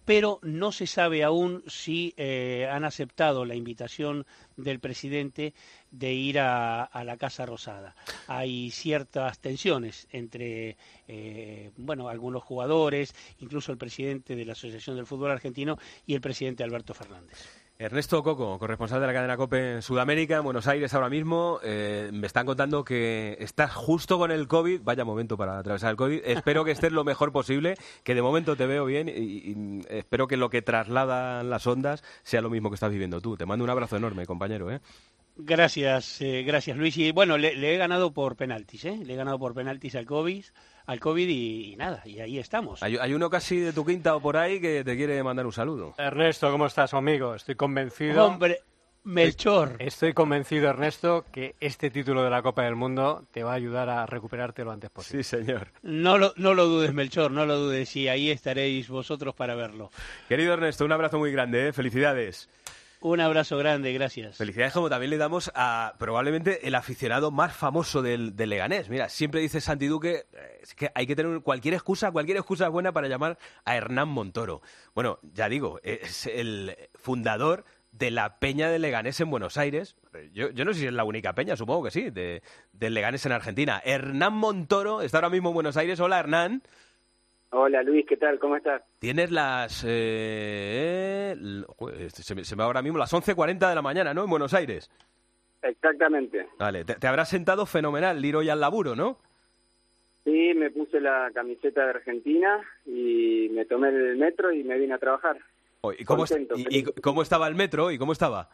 pero no se sabe aún si eh, han aceptado la invitación del presidente de ir a, a la Casa Rosada. Hay ciertas tensiones entre eh, bueno, algunos jugadores, incluso el presidente de la Asociación del Fútbol Argentino y el presidente Alberto Fernández. Ernesto Coco, corresponsal de la cadena COPE en Sudamérica, en Buenos Aires ahora mismo. Eh, me están contando que estás justo con el COVID. Vaya momento para atravesar el COVID. Espero que estés lo mejor posible, que de momento te veo bien y, y espero que lo que trasladan las ondas sea lo mismo que estás viviendo tú. Te mando un abrazo enorme, compañero, ¿eh? Gracias, eh, gracias Luis. Y bueno, le, le he ganado por penaltis, ¿eh? Le he ganado por penaltis al COVID, al COVID y, y nada, y ahí estamos. Hay, hay uno casi de tu quinta o por ahí que te quiere mandar un saludo. Ernesto, ¿cómo estás, amigo? Estoy convencido... Hombre, Melchor. Estoy, estoy convencido, Ernesto, que este título de la Copa del Mundo te va a ayudar a recuperarte lo antes posible. Sí, señor. No lo, no lo dudes, Melchor, no lo dudes, y ahí estaréis vosotros para verlo. Querido Ernesto, un abrazo muy grande, ¿eh? Felicidades. Un abrazo grande, gracias. Felicidades como también le damos a probablemente el aficionado más famoso del, del Leganés. Mira, siempre dice Santi Duque, es que hay que tener cualquier excusa, cualquier excusa buena para llamar a Hernán Montoro. Bueno, ya digo, es el fundador de la Peña del Leganés en Buenos Aires. Yo, yo no sé si es la única peña, supongo que sí, de, del Leganés en Argentina. Hernán Montoro está ahora mismo en Buenos Aires. Hola, Hernán. Hola Luis, ¿qué tal? ¿Cómo estás? Tienes las... Eh, se, me, se me va ahora mismo las once cuarenta de la mañana, ¿no? En Buenos Aires. Exactamente. Vale, te, te habrás sentado fenomenal ir hoy al laburo, ¿no? Sí, me puse la camiseta de Argentina y me tomé el metro y me vine a trabajar. ¿Y cómo, Contento, y, y cómo estaba el metro? ¿Y cómo estaba?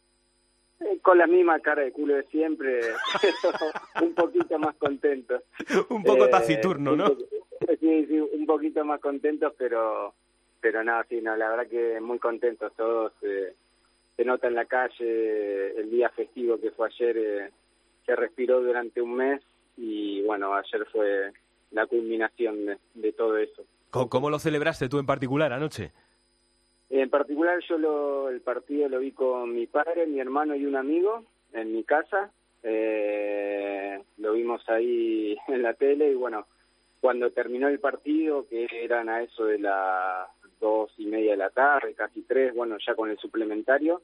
Con la misma cara de culo de siempre, un poquito más contentos. Un poco eh, taciturno, ¿no? Sí, sí, un poquito más contentos, pero pero nada, sí, no, la verdad que muy contentos todos. Eh, se nota en la calle el día festivo que fue ayer, eh, se respiró durante un mes y bueno, ayer fue la culminación de, de todo eso. ¿Cómo, ¿Cómo lo celebraste tú en particular anoche? En particular yo lo, el partido lo vi con mi padre, mi hermano y un amigo en mi casa. Eh, lo vimos ahí en la tele y bueno, cuando terminó el partido, que eran a eso de las dos y media de la tarde, casi tres, bueno, ya con el suplementario,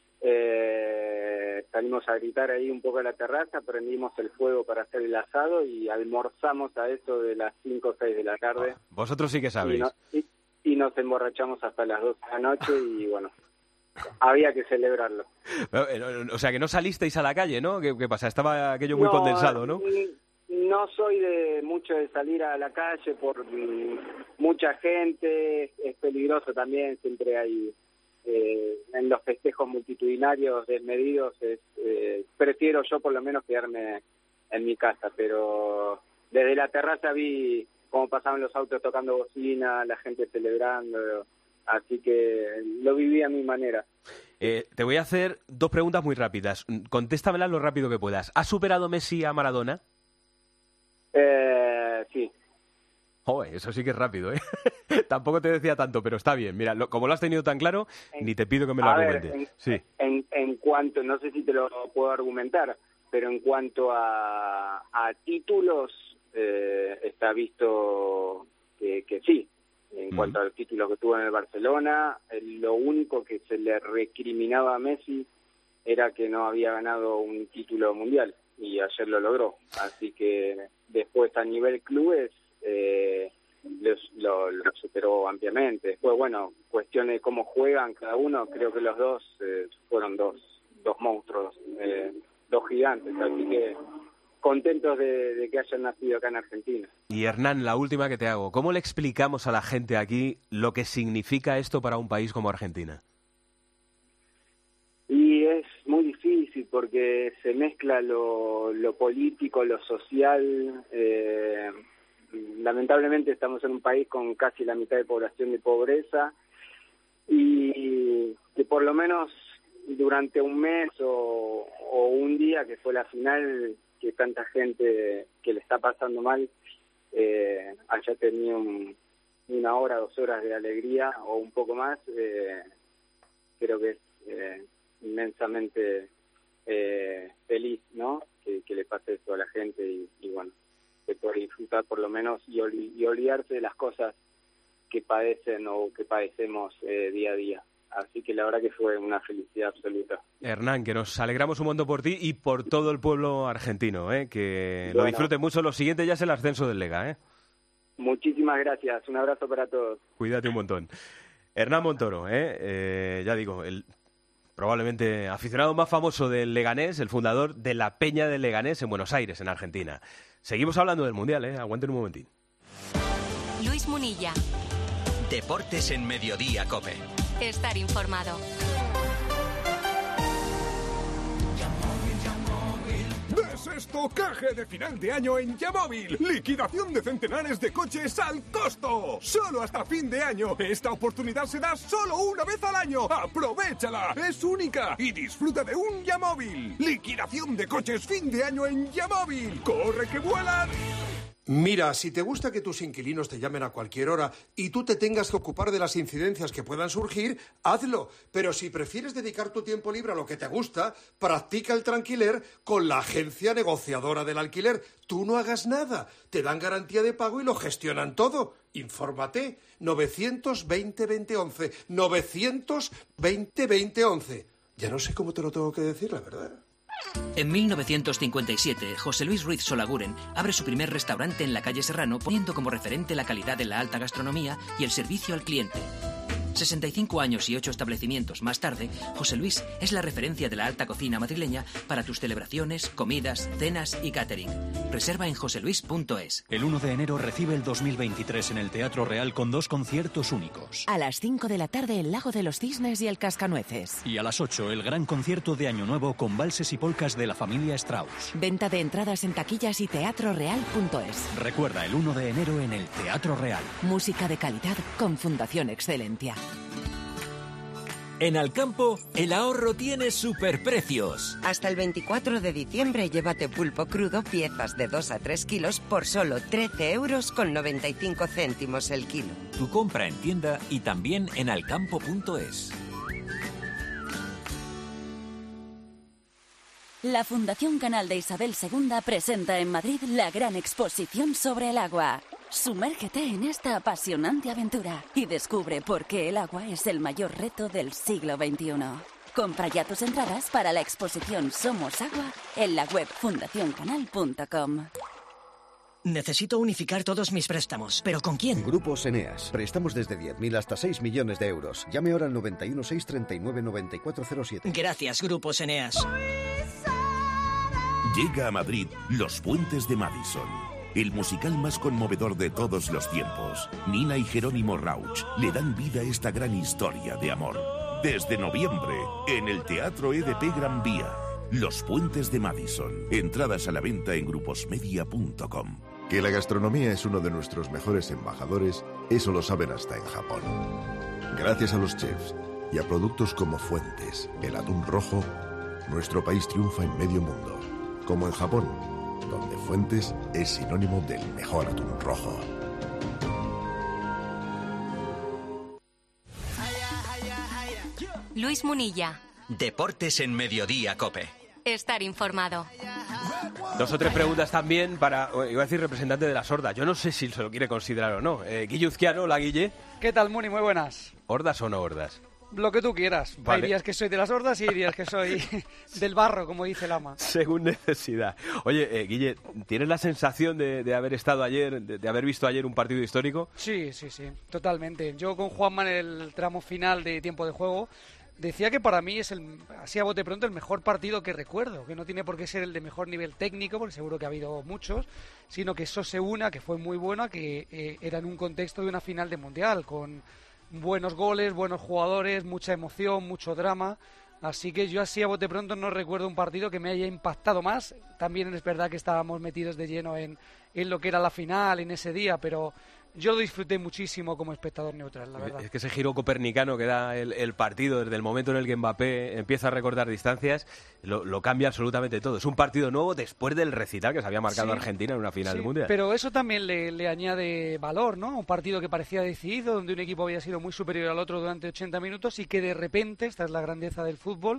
eh, salimos a gritar ahí un poco a la terraza, prendimos el fuego para hacer el asado y almorzamos a eso de las cinco o seis de la tarde. Oh, vosotros sí que sabéis. Y, no, y, y nos emborrachamos hasta las dos de la noche y bueno, había que celebrarlo. O sea, que no salisteis a la calle, ¿no? ¿Qué, qué pasa? Estaba aquello muy no, condensado, ¿no? No soy de mucho de salir a la calle por mm, mucha gente, es peligroso también, siempre hay eh, en los festejos multitudinarios desmedidos, es, eh, prefiero yo por lo menos quedarme en mi casa, pero desde la terraza vi cómo pasaban los autos tocando bocina, la gente celebrando, así que lo viví a mi manera. Eh, te voy a hacer dos preguntas muy rápidas, contéstamelas lo rápido que puedas. ¿Ha superado Messi a Maradona? Eh, sí. Joder, eso sí que es rápido, ¿eh? Tampoco te decía tanto, pero está bien. Mira, lo, como lo has tenido tan claro, en, ni te pido que me lo argumentes. En, sí. en, en cuanto, no sé si te lo puedo argumentar, pero en cuanto a, a títulos, eh, está visto que, que sí. En mm. cuanto al título que tuvo en el Barcelona, eh, lo único que se le recriminaba a Messi era que no había ganado un título mundial. Y ayer lo logró, así que después a nivel clubes eh, los, lo, lo superó ampliamente. Después, bueno, cuestión de cómo juegan cada uno, creo que los dos eh, fueron dos, dos monstruos, eh, dos gigantes, así que contentos de, de que hayan nacido acá en Argentina. Y Hernán, la última que te hago, ¿cómo le explicamos a la gente aquí lo que significa esto para un país como Argentina? Y es muy difícil porque se mezcla lo, lo político, lo social. Eh, lamentablemente estamos en un país con casi la mitad de población de pobreza y que por lo menos durante un mes o, o un día que fue la final, que tanta gente que le está pasando mal eh, haya tenido un, una hora, dos horas de alegría o un poco más, eh, creo que es... Eh, inmensamente eh, feliz, ¿no? Que, que le pase eso a la gente y, y bueno, que pueda disfrutar por lo menos y, ol- y olvidarse de las cosas que padecen o que padecemos eh, día a día. Así que la verdad que fue una felicidad absoluta. Hernán, que nos alegramos un montón por ti y por todo el pueblo argentino, ¿eh? Que Bueno. lo disfruten mucho. Lo siguiente ya es el ascenso del Lega, ¿eh? Muchísimas gracias, un abrazo para todos. Cuídate un montón. Hernán Montoro, ¿eh? Eh, ya digo, el probablemente aficionado más famoso del Leganés, el fundador de la Peña del Leganés en Buenos Aires, en Argentina. Seguimos hablando del Mundial, ¿eh? Aguanten un momentín. Luis Munilla. Deportes en Mediodía COPE. Estar informado. Desestocaje de final de año en Yamóvil. Liquidación de centenares de coches al costo. Solo hasta fin de año. Esta oportunidad se da solo una vez al año. ¡Aprovéchala! Es única y disfruta de un Yamóvil. Liquidación de coches fin de año en Yamóvil. ¡Corre que vuelan! Mira, si te gusta que tus inquilinos te llamen a cualquier hora y tú te tengas que ocupar de las incidencias que puedan surgir, hazlo. Pero si prefieres dedicar tu tiempo libre a lo que te gusta, practica el tranquiler con la agencia negociadora del alquiler. Tú no hagas nada. Te dan garantía de pago y lo gestionan todo. Infórmate. novecientos veinte veinte once. novecientos veinte veinte once. Ya no sé cómo te lo tengo que decir, la verdad. En mil novecientos cincuenta y siete, José Luis Ruiz Solaguren abre su primer restaurante en la calle Serrano, poniendo como referente la calidad de la alta gastronomía y el servicio al cliente. sesenta y cinco años y ocho establecimientos más tarde, José Luis es la referencia de la alta cocina madrileña para tus celebraciones, comidas, cenas y catering. Reserva en joseluis punto es. El uno de enero recibe el dos mil veintitrés en el Teatro Real con dos conciertos únicos. A las cinco de la tarde, el Lago de los Cisnes y el Cascanueces. Y a las ocho, el gran concierto de Año Nuevo con valses y polcas de la familia Strauss. Venta de entradas en taquillas y teatro real punto es. Recuerda, el uno de enero en el Teatro Real. Música de calidad con Fundación Excelentia. En Alcampo, el ahorro tiene superprecios. Hasta el veinticuatro de diciembre llévate pulpo crudo, piezas de dos a tres kilos por solo trece euros con noventa y cinco céntimos el kilo. Tu compra en tienda y también en alcampo punto es. La Fundación Canal de Isabel segunda presenta en Madrid la gran exposición sobre el agua. Sumérgete en esta apasionante aventura y descubre por qué el agua es el mayor reto del siglo veintiuno. Compra ya tus entradas para la exposición Somos Agua en la web fundación canal punto com. Necesito unificar todos mis préstamos. ¿Pero con quién? Grupos Eneas. Préstamos desde diez mil hasta seis millones de euros. Llame ahora al noventa y uno, seiscientos treinta y nueve, noventa y cuatro cero siete. Gracias, Grupos Eneas. Llega a Madrid Los Puentes de Madison, el musical más conmovedor de todos los tiempos. Nina y Jerónimo Rauch le dan vida a esta gran historia de amor. Desde noviembre, en el Teatro E D P Gran Vía. Los Puentes de Madison. Entradas a la venta en gruposmedia punto com. Que la gastronomía es uno de nuestros mejores embajadores, eso lo saben hasta en Japón. Gracias a los chefs y a productos como Fuentes, el atún rojo, nuestro país triunfa en medio mundo. Como en Japón, donde Fuentes es sinónimo del mejor atún rojo. Luis Munilla. Deportes en Mediodía COPE. Estar informado. Dos o tres preguntas también para, iba a decir, representante de las hordas. Yo no sé si se lo quiere considerar o no. Eh, Guille Uzquiano, hola Guille. ¿Qué tal, Muni? Muy buenas. ¿Hordas o no hordas? Lo que tú quieras. Vale. Hay días que soy de las hordas y hay días que soy del barro, como dice el ama. Según necesidad. Oye, eh, Guille, ¿tienes la sensación de, de haber estado ayer, de, de haber visto ayer un partido histórico? Sí, sí, sí, totalmente. Yo con Juanma en el tramo final de tiempo de juego decía que para mí es, el, así a bote pronto, el mejor partido que recuerdo, que no tiene por qué ser el de mejor nivel técnico, porque seguro que ha habido muchos, sino que eso se una, que fue muy bueno, que eh, era en un contexto de una final de Mundial, con buenos goles, buenos jugadores, mucha emoción, mucho drama. Así que yo así a bote pronto no recuerdo un partido que me haya impactado más. También es verdad que estábamos metidos de lleno en, en lo que era la final en ese día, pero yo lo disfruté muchísimo como espectador neutral, la verdad. Es que ese giro copernicano que da el, el partido desde el momento en el que Mbappé empieza a recortar distancias, lo, lo cambia absolutamente todo. Es un partido nuevo después del recital que se había marcado Sí, Argentina en una final sí, del Mundial. Pero eso también le, le añade valor, ¿no? Un partido que parecía decidido, donde un equipo había sido muy superior al otro durante ochenta minutos y que de repente, esta es la grandeza del fútbol,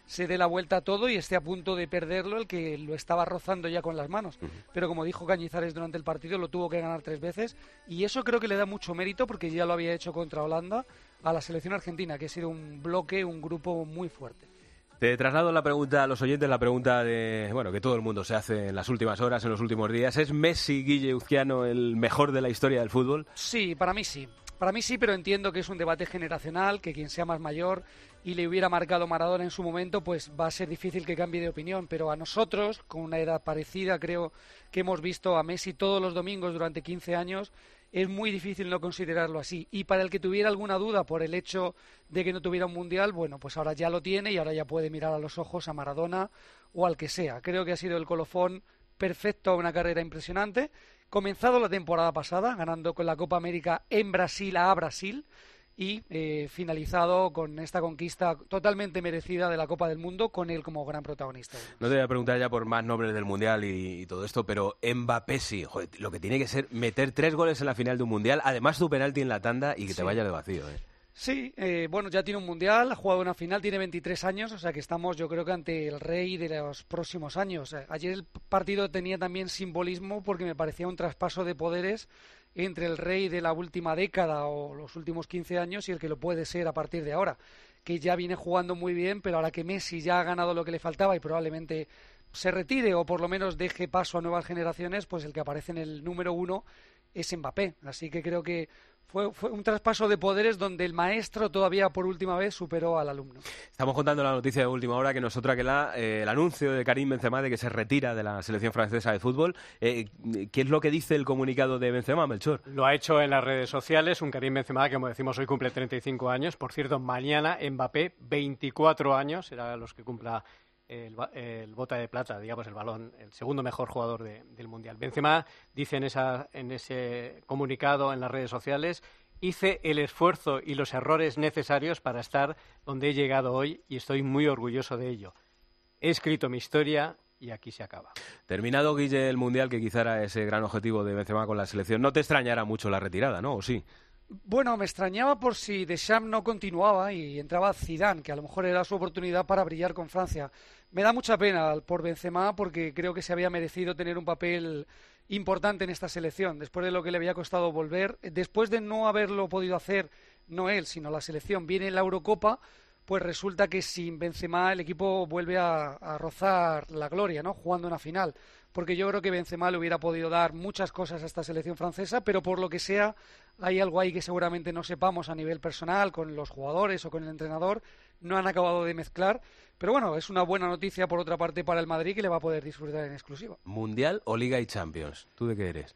se dé la vuelta a todo y esté a punto de perderlo el que lo estaba rozando ya con las manos. Uh-huh. Pero como dijo Cañizares durante el partido, lo tuvo que ganar tres veces y eso creo que le da mucho mérito porque ya lo había hecho contra Holanda a la selección argentina, que ha sido un bloque, un grupo muy fuerte. Te traslado la pregunta a los oyentes, la pregunta de bueno que todo el mundo se hace en las últimas horas, en los últimos días. ¿Es Messi, Guille Uzquiano, el mejor de la historia del fútbol? Sí, para mí sí. Para mí sí, pero entiendo que es un debate generacional, que quien sea más mayor y le hubiera marcado Maradona en su momento, pues va a ser difícil que cambie de opinión. Pero a nosotros, con una edad parecida, creo que hemos visto a Messi todos los domingos durante quince años, es muy difícil no considerarlo así. Y para el que tuviera alguna duda por el hecho de que no tuviera un Mundial, bueno, pues ahora ya lo tiene y ahora ya puede mirar a los ojos a Maradona o al que sea. Creo que ha sido el colofón perfecto a una carrera impresionante. Comenzado la temporada pasada, ganando con la Copa América en Brasil a Brasil y eh, finalizado con esta conquista totalmente merecida de la Copa del Mundo con él como gran protagonista. No te voy a preguntar ya por más nombres del Mundial y, y todo esto, pero Mbappé sí, joder, lo que tiene que ser meter tres goles en la final de un Mundial, además tu penalti en la tanda y que sí. te vaya de vacío, ¿eh? Sí, eh, bueno, ya tiene un Mundial, ha jugado una final, tiene veintitrés años, o sea que estamos yo creo que ante el rey de los próximos años. Ayer el partido tenía también simbolismo porque me parecía un traspaso de poderes entre el rey de la última década o los últimos quince años y el que lo puede ser a partir de ahora, que ya viene jugando muy bien, pero ahora que Messi ya ha ganado lo que le faltaba y probablemente se retire o por lo menos deje paso a nuevas generaciones, pues el que aparece en el número uno es Mbappé. Así que creo que Fue, fue un traspaso de poderes donde el maestro todavía por última vez superó al alumno. Estamos contando la noticia de última hora que no es otra que la, eh, el anuncio de Karim Benzema de que se retira de la selección francesa de fútbol. Eh, ¿Qué es lo que dice el comunicado de Benzema, Melchor? Lo ha hecho en las redes sociales, un Karim Benzema que, como decimos, hoy cumple treinta y cinco años. Por cierto, mañana Mbappé, veinticuatro años, será los que cumpla el, el bota de plata, digamos, el balón, el segundo mejor jugador de, del Mundial. Benzema dice en, esa, en ese comunicado en las redes sociales: hice el esfuerzo y los errores necesarios para estar donde he llegado hoy y estoy muy orgulloso de ello. He escrito mi historia y aquí se acaba. Terminado, Guille, el Mundial, que quizá era ese gran objetivo de Benzema con la selección, no te extrañará mucho la retirada, ¿no? ¿O sí? Bueno, me extrañaba por si Deschamps no continuaba y entraba Zidane, que a lo mejor era su oportunidad para brillar con Francia. Me da mucha pena por Benzema porque creo que se había merecido tener un papel importante en esta selección, después de lo que le había costado volver, después de no haberlo podido hacer, no él, sino la selección, viene la Eurocopa, pues resulta que sin Benzema el equipo vuelve a, a rozar la gloria, ¿no? Jugando una final, porque yo creo que Benzema le hubiera podido dar muchas cosas a esta selección francesa, pero por lo que sea, hay algo ahí que seguramente no sepamos a nivel personal, con los jugadores o con el entrenador, no han acabado de mezclar, pero bueno, es una buena noticia por otra parte para el Madrid, que le va a poder disfrutar en exclusiva. ¿Mundial o Liga y Champions? ¿Tú de qué eres?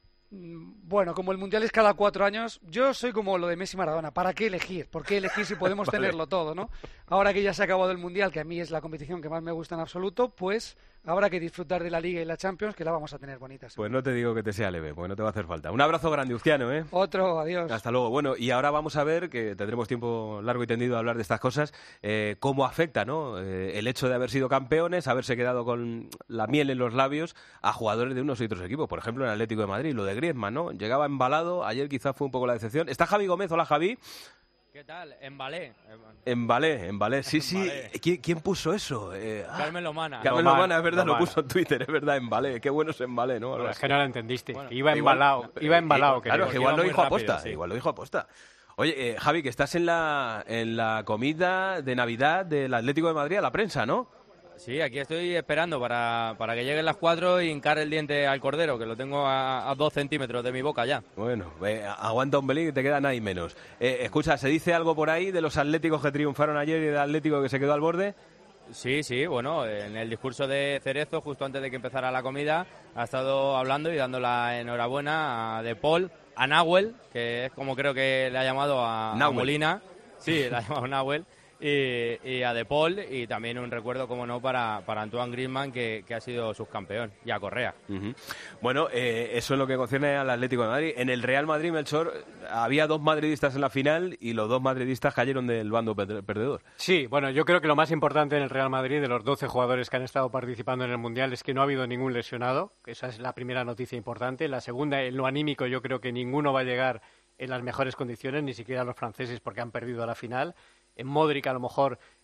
Bueno, como el Mundial es cada cuatro años, yo soy como lo de Messi y Maradona. ¿Para qué elegir? ¿Por qué elegir si podemos vale. tenerlo todo, no? Ahora que ya se ha acabado el Mundial, que a mí es la competición que más me gusta en absoluto, pues habrá que disfrutar de la Liga y la Champions, que la vamos a tener bonitas. Pues no te digo que te sea leve, porque no te va a hacer falta. Un abrazo grande, Uzquiano, ¿eh? Otro, adiós. Hasta luego. Bueno, y ahora vamos a ver, que tendremos tiempo largo y tendido a hablar de estas cosas, eh, cómo afecta, ¿no? Eh, el hecho de haber sido campeones, haberse quedado con la miel en los labios a jugadores de unos y otros equipos. Por ejemplo, en el Atlético de Madrid, lo de Griezmann, ¿no? Llegaba embalado, ayer quizás fue un poco la decepción. Está Javi Gómez, hola Javi. ¿Qué tal? Embalé. Embalé, embalé, sí, sí. ¿Quién, ¿Quién puso eso? Eh, Carmen Lomana. Carmen Lomana, Lomana es verdad, Lomana. Lo puso en Twitter, es verdad, embalé. Qué bueno es embalé, ¿no? Bueno, es que no lo entendiste. Bueno, iba embalado, igual, iba embalado. Claro, que igual lo dijo aposta, sí. igual lo dijo aposta. Oye, eh, Javi, que estás en la, en la comida de Navidad del Atlético de Madrid a la prensa, ¿no? Sí, aquí estoy esperando para, para que lleguen las cuatro y hincar el diente al cordero, que lo tengo a, a dos centímetros de mi boca ya. Bueno, eh, aguanta un pelín que te queda nada y menos. Eh, escucha, ¿se dice algo por ahí de los atléticos que triunfaron ayer y del Atlético que se quedó al borde? Sí, sí, bueno, en el discurso de Cerezo, justo antes de que empezara la comida, ha estado hablando y dando la enhorabuena a De Paul, a Nahuel, que es como creo que le ha llamado a, a Molina. Sí, le ha llamado Nahuel. Y, y a De Paul, y también un recuerdo, como no, para, para Antoine Griezmann, que, que ha sido subcampeón, y a Correa. Uh-huh. Bueno, eh, eso es lo que concierne al Atlético de Madrid. En el Real Madrid, Melchor, había dos madridistas en la final y los dos madridistas cayeron del bando perdedor. Sí, bueno, yo creo que lo más importante en el Real Madrid, de los doce jugadores que han estado participando en el Mundial, es que no ha habido ningún lesionado. Esa es la primera noticia importante. La segunda, en lo anímico, yo creo que ninguno va a llegar en las mejores condiciones, ni siquiera los franceses, porque han perdido la final. En Modric a lo mejor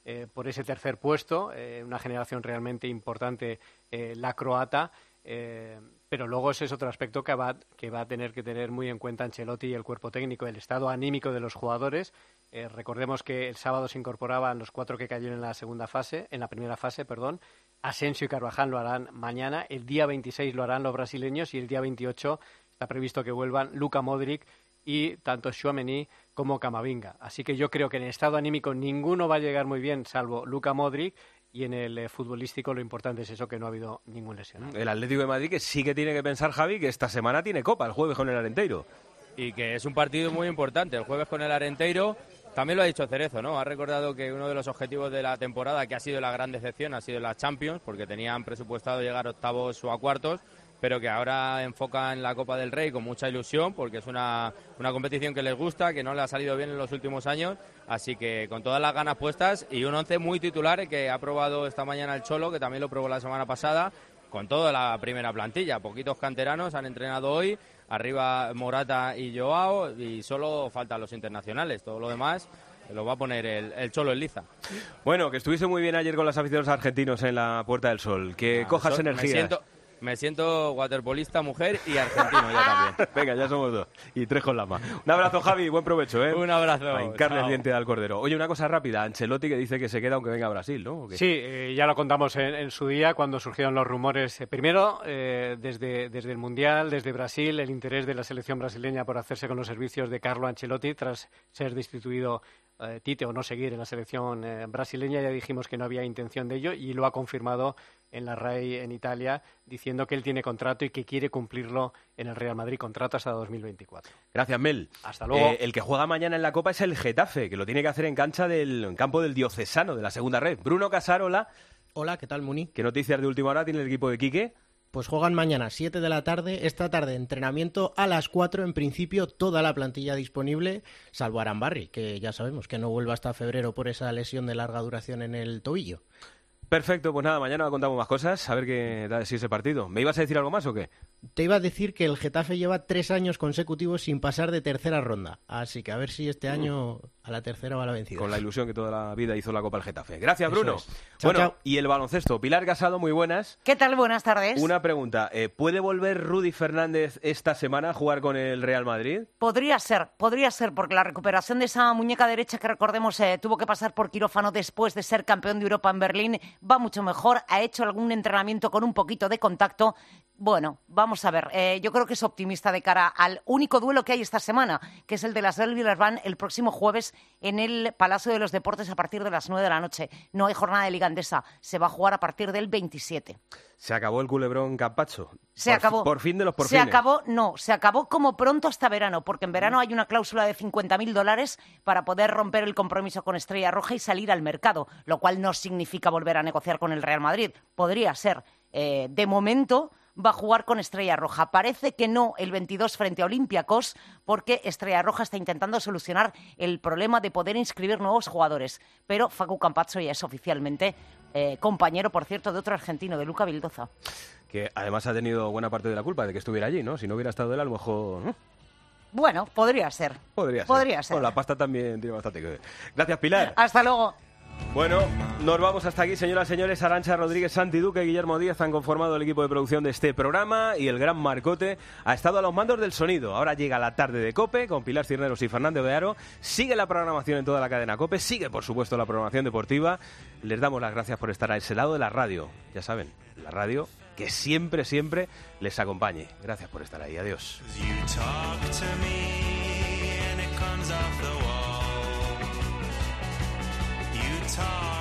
eh, por ese tercer puesto, eh, una generación realmente importante, eh, la croata, eh, pero luego ese es otro aspecto que va, que va a tener que tener muy en cuenta Ancelotti y el cuerpo técnico, el estado anímico de los jugadores. Eh, recordemos que el sábado se incorporaban los cuatro que cayeron en la segunda fase, en la primera fase, perdón. Asensio y Carvajal lo harán mañana, el día veintiséis lo harán los brasileños y el día veintiocho está previsto que vuelvan Luka Modric y tanto Tchouaméni como Camavinga. Así que yo creo que en el estado anímico ninguno va a llegar muy bien, salvo Luka Modric, y en el eh, futbolístico lo importante es eso, que no ha habido ningún lesionado. El Atlético de Madrid, que sí que tiene que pensar, Javi, que esta semana tiene Copa, el jueves con el Arenteiro. Y que es un partido muy importante, el jueves con el Arenteiro. También lo ha dicho Cerezo, ¿no? Ha recordado que uno de los objetivos de la temporada, que ha sido la gran decepción, ha sido la Champions, porque tenían presupuestado llegar a octavos o a cuartos, pero que ahora enfoca en la Copa del Rey con mucha ilusión, porque es una, una competición que les gusta, que no le ha salido bien en los últimos años, así que con todas las ganas puestas y un once muy titular que ha probado esta mañana el Cholo, que también lo probó la semana pasada, con toda la primera plantilla. Poquitos canteranos han entrenado hoy, arriba Morata y Joao, y solo faltan los internacionales, todo lo demás lo va a poner el, el Cholo en liza. Bueno, que estuviste muy bien ayer con los aficionados argentinos en la Puerta del Sol, que ah, cojas so, energías. Me siento, me siento waterpolista, mujer y argentino ya también. Venga, ya somos dos. Y tres con lama. Un abrazo, Javi, buen provecho, ¿eh? Un abrazo. A hincarle el diente al cordero. Oye, una cosa rápida, Ancelotti que dice que se queda aunque venga a Brasil, ¿no? Sí, eh, ya lo contamos en, en su día cuando surgieron los rumores. Eh, primero, eh, desde, desde el Mundial, desde Brasil, el interés de la selección brasileña por hacerse con los servicios de Carlo Ancelotti tras ser destituido eh, Tite o no seguir en la selección eh, brasileña. Ya dijimos que no había intención de ello y lo ha confirmado en la RAI en Italia, diciendo que él tiene contrato y que quiere cumplirlo en el Real Madrid, contrato hasta dos mil veinticuatro. Gracias, Mel. Hasta luego. Eh, el que juega mañana en la Copa es el Getafe, que lo tiene que hacer en cancha del en campo del Diocesano, de la segunda red. Bruno Casar, hola. Hola, ¿qué tal, Muni? ¿Qué noticias de última hora tiene el equipo de Quique? Pues juegan mañana siete de la tarde, esta tarde entrenamiento a las cuatro, en principio toda la plantilla disponible, salvo Arambarri, que ya sabemos que no vuelve hasta febrero por esa lesión de larga duración en el tobillo. Perfecto, pues nada, mañana contamos más cosas, a ver qué da de sí ese partido. ¿Me ibas a decir algo más o qué? Te iba a decir que el Getafe lleva tres años consecutivos sin pasar de tercera ronda, así que a ver si este año a la tercera va la vencida. Con la ilusión que toda la vida hizo la Copa el Getafe. Gracias, Bruno. Es. Chao, bueno, chao. Y el baloncesto. Pilar Casado, muy buenas. ¿Qué tal? Buenas tardes. Una pregunta, eh, ¿puede volver Rudy Fernández esta semana a jugar con el Real Madrid? Podría ser, podría ser, porque la recuperación de esa muñeca derecha que recordemos eh, tuvo que pasar por quirófano después de ser campeón de Europa en Berlín, va mucho mejor. Ha hecho algún entrenamiento con un poquito de contacto. Bueno, vamos a ver. Eh, yo creo que es optimista de cara al único duelo que hay esta semana, que es el de las Villeurbanne el próximo jueves en el Palacio de los Deportes a partir de las nueve de la noche. No hay jornada de Liga Endesa. Se va a jugar a partir del veintisiete. Se acabó el culebrón Campacho. Se por acabó. Fi, por fin de los por Se fines. acabó, no, se acabó como pronto hasta verano, porque en verano hay una cláusula de cincuenta mil dólares para poder romper el compromiso con Estrella Roja y salir al mercado, lo cual no significa volver a negociar con el Real Madrid. Podría ser. Eh, de momento va a jugar con Estrella Roja. Parece que no el veintidós frente a Olympiacos, porque Estrella Roja está intentando solucionar el problema de poder inscribir nuevos jugadores. Pero Facu Campazzo ya es oficialmente eh, compañero, por cierto, de otro argentino, de Luca Vildoza. Que además ha tenido buena parte de la culpa de que estuviera allí, ¿no? Si no hubiera estado él, a lo mejor... ¿no? Bueno, podría ser. Podría ser. Podría ser. Bueno, la pasta también tiene bastante que ver. Gracias, Pilar. Hasta luego. Bueno, nos vamos hasta aquí, señoras y señores. Arantxa Rodríguez, Santi Duque y Guillermo Díaz han conformado el equipo de producción de este programa y el gran Marcote ha estado a los mandos del sonido. Ahora llega la tarde de COPE con Pilar Cisneros y Fernando de Aro. Sigue la programación en toda la cadena COPE, sigue por supuesto la programación deportiva. Les damos las gracias por estar a ese lado de la radio. Ya saben, la radio que siempre, siempre les acompañe. Gracias por estar ahí. Adiós. Talk